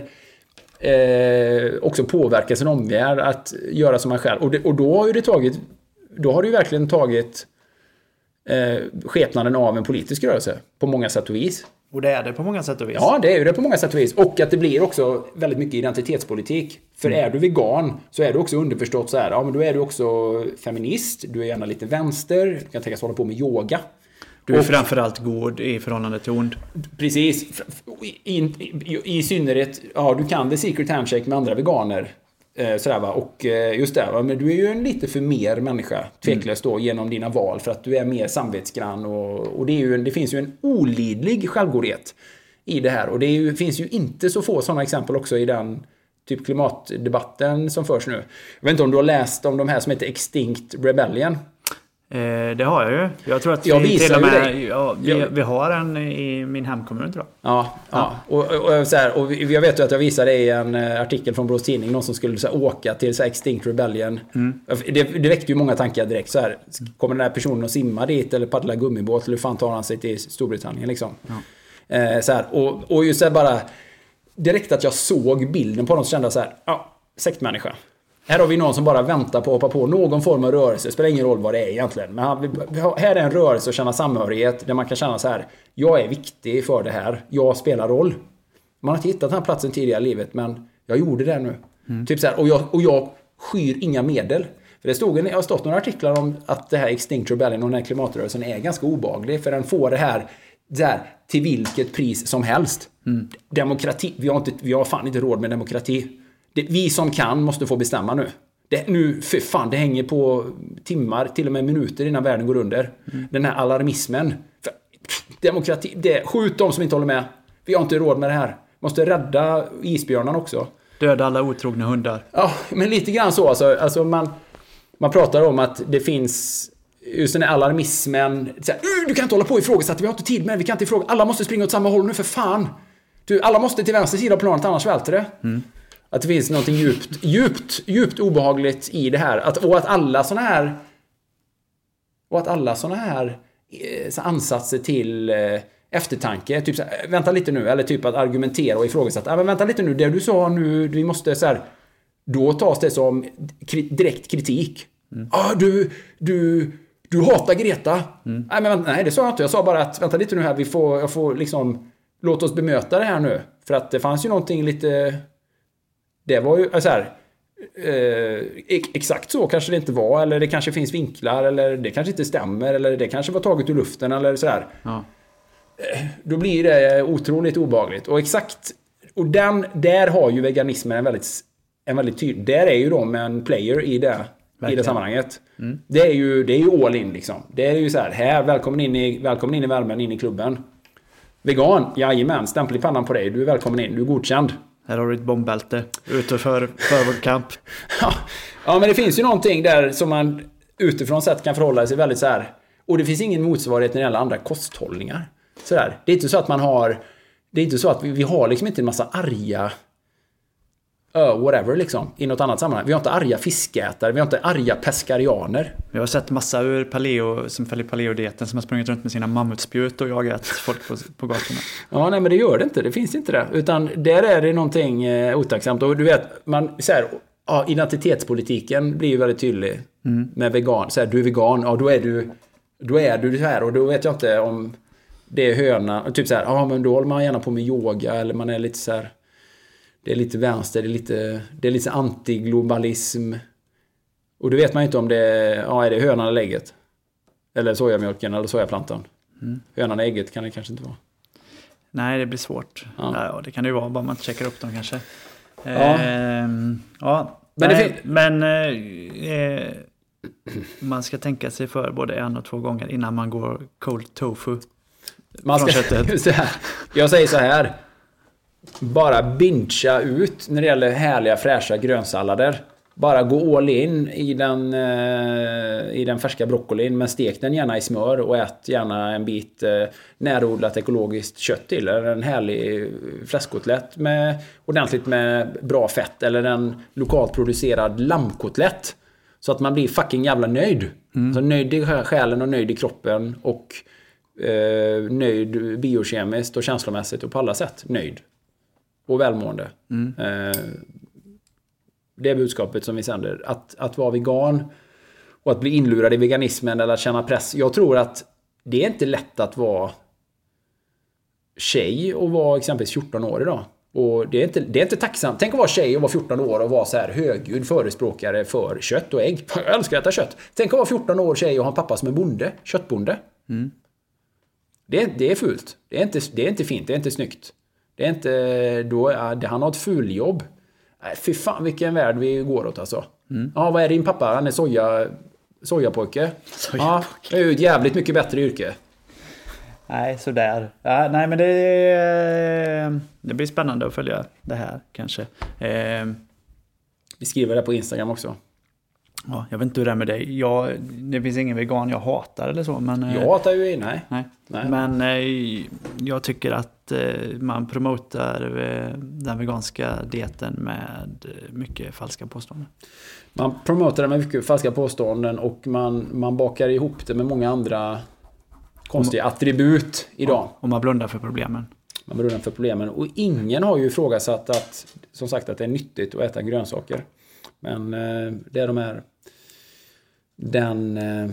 eh, också påverka sin omvärld att göra som man själv. Och, det, och då har ju det tagit, då har det ju verkligen tagit eh, skepnaden av en politisk rörelse på många sätt och vis. Och det är det på många sätt och vis. Ja, det är ju det på många sätt och vis. Och att det blir också väldigt mycket identitetspolitik. För mm. är du vegan så är du också underförstått så här, ja men då är du också feminist, du är gärna lite vänster, du kan tänka sig hålla på med yoga. Du är och, framförallt god i förhållande till ond. Precis. I, i, i, i synnerhet, ja du kan det secret handshake med andra veganer. Eh, sådär va. Och eh, just det, va? Men du är ju en lite för mer människa, tveklöst då, genom dina val. För att du är mer samvetsgrann. Och, och det, är ju en, det finns ju en olidlig självgodhet i det här. Och det är ju, finns ju inte så få sådana exempel också i den typ klimatdebatten som förs nu. Jag vet inte om du har läst om de här som heter Extinct Rebellion. Eh, det har jag ju. Jag tror att jag vi till och med, ja, vi, vi har en i min hemkommun tror jag. Ja, ja. ja. Och, och, och, så här, och jag vet ju att jag visade i en artikel från Borås Tidning, någon som skulle så här, åka till så här, Extinct Rebellion. Mm. Det, det väckte ju många tankar direkt. Så här, kommer den här personen att simma dit eller paddla gummibåt, eller hur fan tar han sig till Storbritannien liksom. Ja. Eh, så här, och, och just så här, bara direkt att jag såg bilden på dem så kände jag så här, ja, sektmänniska. Här har vi någon som bara väntar på att hoppa på någon form av rörelse. Det spelar ingen roll vad det är egentligen. Men här är en rörelse att känna samhörighet. Där man kan känna så här. Jag är viktig för det här. Jag spelar roll. Man har inte hittat den här platsen tidigare i livet. Men jag gjorde det nu. Mm. Typ så här, och, jag, och jag skyr inga medel. För det stod, jag har stått några artiklar om att det här Extinct Rebellion och den här klimatrörelsen är ganska obehaglig. För den får det här, det här till vilket pris som helst. Mm. Demokrati. Vi har, inte, vi har fan inte råd med demokrati. Det, vi som kan måste få bestämma nu. Det, nu, för fan, det hänger på timmar, till och med minuter innan världen går under. Mm. Den här alarmismen. För, demokrati, det, skjut de som inte håller med. Vi har inte råd med det här. Måste rädda isbjörnarna också. Döda alla otrogna hundar. Ja, men lite grann så. Alltså, alltså man, man pratar om att det finns just den här alarmismen. Så här, du kan inte hålla på och ifrågasätta, vi har inte tid med, vi kan inte ifråga. Alla måste springa åt samma håll nu, för fan. Du, alla måste till vänster sida av planet, annars välter det. Mm. Att det finns något djupt, djupt, djupt obehagligt i det här. Att, och att alla såna här och att alla såna här så ansatser till eh, eftertanke, typ så här, vänta lite nu, eller typ att argumentera och ifrågasätta. Ja, men vänta lite nu, det du sa nu, vi måste så här, då tas det som kri- direkt kritik. Mm. Ah, du, du, du hatar Greta. Mm. Nej, men nej, det sa jag inte. Jag sa bara att vänta lite nu här, vi får, jag får liksom, låt oss bemöta det här nu. För att det fanns ju någonting lite... Det var ju så här, eh, exakt så kanske det inte var, eller det kanske finns vinklar, eller det kanske inte stämmer, eller det kanske var taget ur luften, eller så här. Ja. Eh, då blir det otroligt obehagligt. Och exakt, och den, där har ju veganismen en väldigt, en väldigt tydlig, där är ju de en player i det, i det sammanhanget. Mm. Det är ju, det är ju all in liksom. Det är ju så här, här, välkommen in i, välkommen in i värmen, in i klubben. Vegan, jajamän, stämpel i pannan på dig, du är välkommen in, du är godkänd. Här har du ett bombbälte ute för, för vår kamp. Ja, ja, men det finns ju någonting där som man... utifrån sett kan förhålla sig väldigt så här. Och det finns ingen motsvarighet när det gäller andra kosthållningar. Så där. Det är inte så att man har... Det är inte så att vi, vi har liksom inte en massa arga... Uh, whatever liksom, i något annat sammanhang. Vi har inte arga fiskätare, vi har inte arga peskarianer. Jag har sett massa ur paleo, som följer paleodieten som har sprungit runt med sina mammutspjut och jagat folk på, på gatorna. Ja, nej men det gör det inte, det finns inte det. Utan där är det någonting eh, otacksamt. Och du vet, man, så här, ja, identitetspolitiken blir ju väldigt tydlig mm. med vegan. Så här, du är vegan, ja då är du då är du här. Och då vet jag inte om det är höna. Typ så här, ja men då håller man gärna på med yoga eller man är lite så här... Det är lite vänster, det är lite, det är lite antiglobalism. Och då vet man inte om det är, ja, är det hönan eller ägget. Eller sojamjölken eller sojaplantan. Mm. Hönan och ägget kan det kanske inte vara. Nej, det blir svårt. Ja. Ja, det kan det ju vara, bara man inte checkar upp dem kanske. Ja. Eh, ja. Men, nej, men eh, man ska tänka sig för både en och två gånger innan man går cold tofu. Man ska, så här, jag säger så här. Bara bingea ut när det gäller härliga fräscha grönsallader. Bara gå all in i den, eh, i den färska broccolin, men stek den gärna i smör och ät gärna en bit eh, närodlat ekologiskt kött till. Eller en härlig fläskkotlett med ordentligt med bra fett. Eller en lokalt producerad lammkotlett. Så att man blir fucking jävla nöjd. Mm. Så nöjd i själen och nöjd i kroppen och eh, nöjd biokemiskt och känslomässigt och på alla sätt nöjd. Och välmående. Mm. Eh, det är budskapet som vi sänder. Att, att vara vegan och att bli inlurad i veganismen eller att känna press. Jag tror att det är inte lätt att vara tjej och vara exempelvis fjorton år idag. Och det är inte, det är inte tacksamt. Tänk att vara tjej och vara fjorton år och vara så här högljudd förespråkare för kött och ägg. Jag älskar att äta kött. Tänk att vara fjorton år tjej och ha en pappa som är bonde. Köttbonde. Mm. Det, det är fult. Det är, inte, det är inte fint. Det är inte snyggt. Det är inte... Då är, det, han har ett fuljobb. Nej, fy fan vilken värld vi går åt alltså. Mm. Ja, vad är din pappa? Han är soja, sojapojke. Sojapojke. Ja, det är ju ett jävligt mycket bättre yrke. Nej, sådär. Ja, nej, men det, det blir spännande att följa det här kanske. Eh, vi skriver det på Instagram också. Ja, jag vet inte hur det är med dig. Jag, det finns ingen vegan jag hatar eller så. Men, jag hatar ju, nej. nej. nej. Men eh, jag tycker att eh, man promotar eh, den veganska dieten med mycket falska påståenden. Man promotar det med mycket falska påståenden och man, man bakar ihop det med många andra konstiga och, attribut idag. Ja, och man blundar för problemen. Man blundar för problemen. Och ingen har ju ifrågasatt att, som sagt, att det är nyttigt att äta grönsaker. Men eh, det är de här den eh,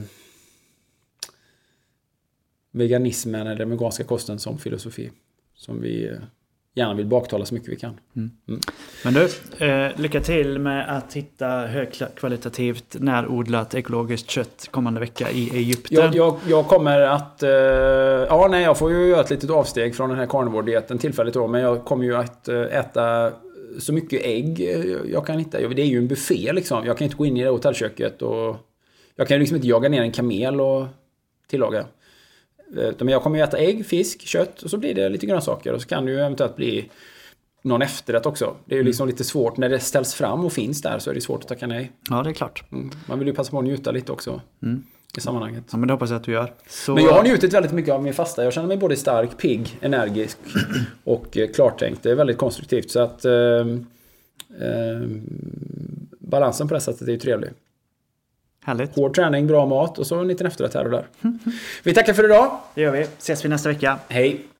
veganismen eller den veganska kosten som filosofi som vi eh, gärna vill baktala så mycket vi kan. Mm. Mm. Men du, eh, lycka till med att hitta högkvalitativt närodlat ekologiskt kött kommande vecka i Egypten. Jag, jag, jag kommer att eh, ja nej jag får ju göra ett litet avsteg från den här carnivore-dieten tillfälligt då, men jag kommer ju att eh, äta så mycket ägg jag kan hitta. Det är ju en buffé liksom. Jag kan inte gå in i det hotellköket och jag kan ju liksom inte jaga ner en kamel och tillaga. Men jag kommer ju äta ägg, fisk, kött och så blir det lite grönsaker och så kan det ju eventuellt bli någon efterrätt också. Det är ju liksom mm. lite svårt när det ställs fram och finns där så är det svårt att tacka nej. Ja, det är klart. Mm. Man vill ju passa på att njuta lite också mm. i sammanhanget. Ja, men det hoppas jag att du gör. Så... Men jag har njutit väldigt mycket av min fasta. Jag känner mig både stark, pigg, energisk och klartänkt. Det är väldigt konstruktivt så att eh, eh, balansen på det sättet är ju trevlig. Härligt. Hård träning, bra mat och så en liten efterrätt här och där. Vi tackar för idag. Det gör vi. Ses vi nästa vecka. Hej.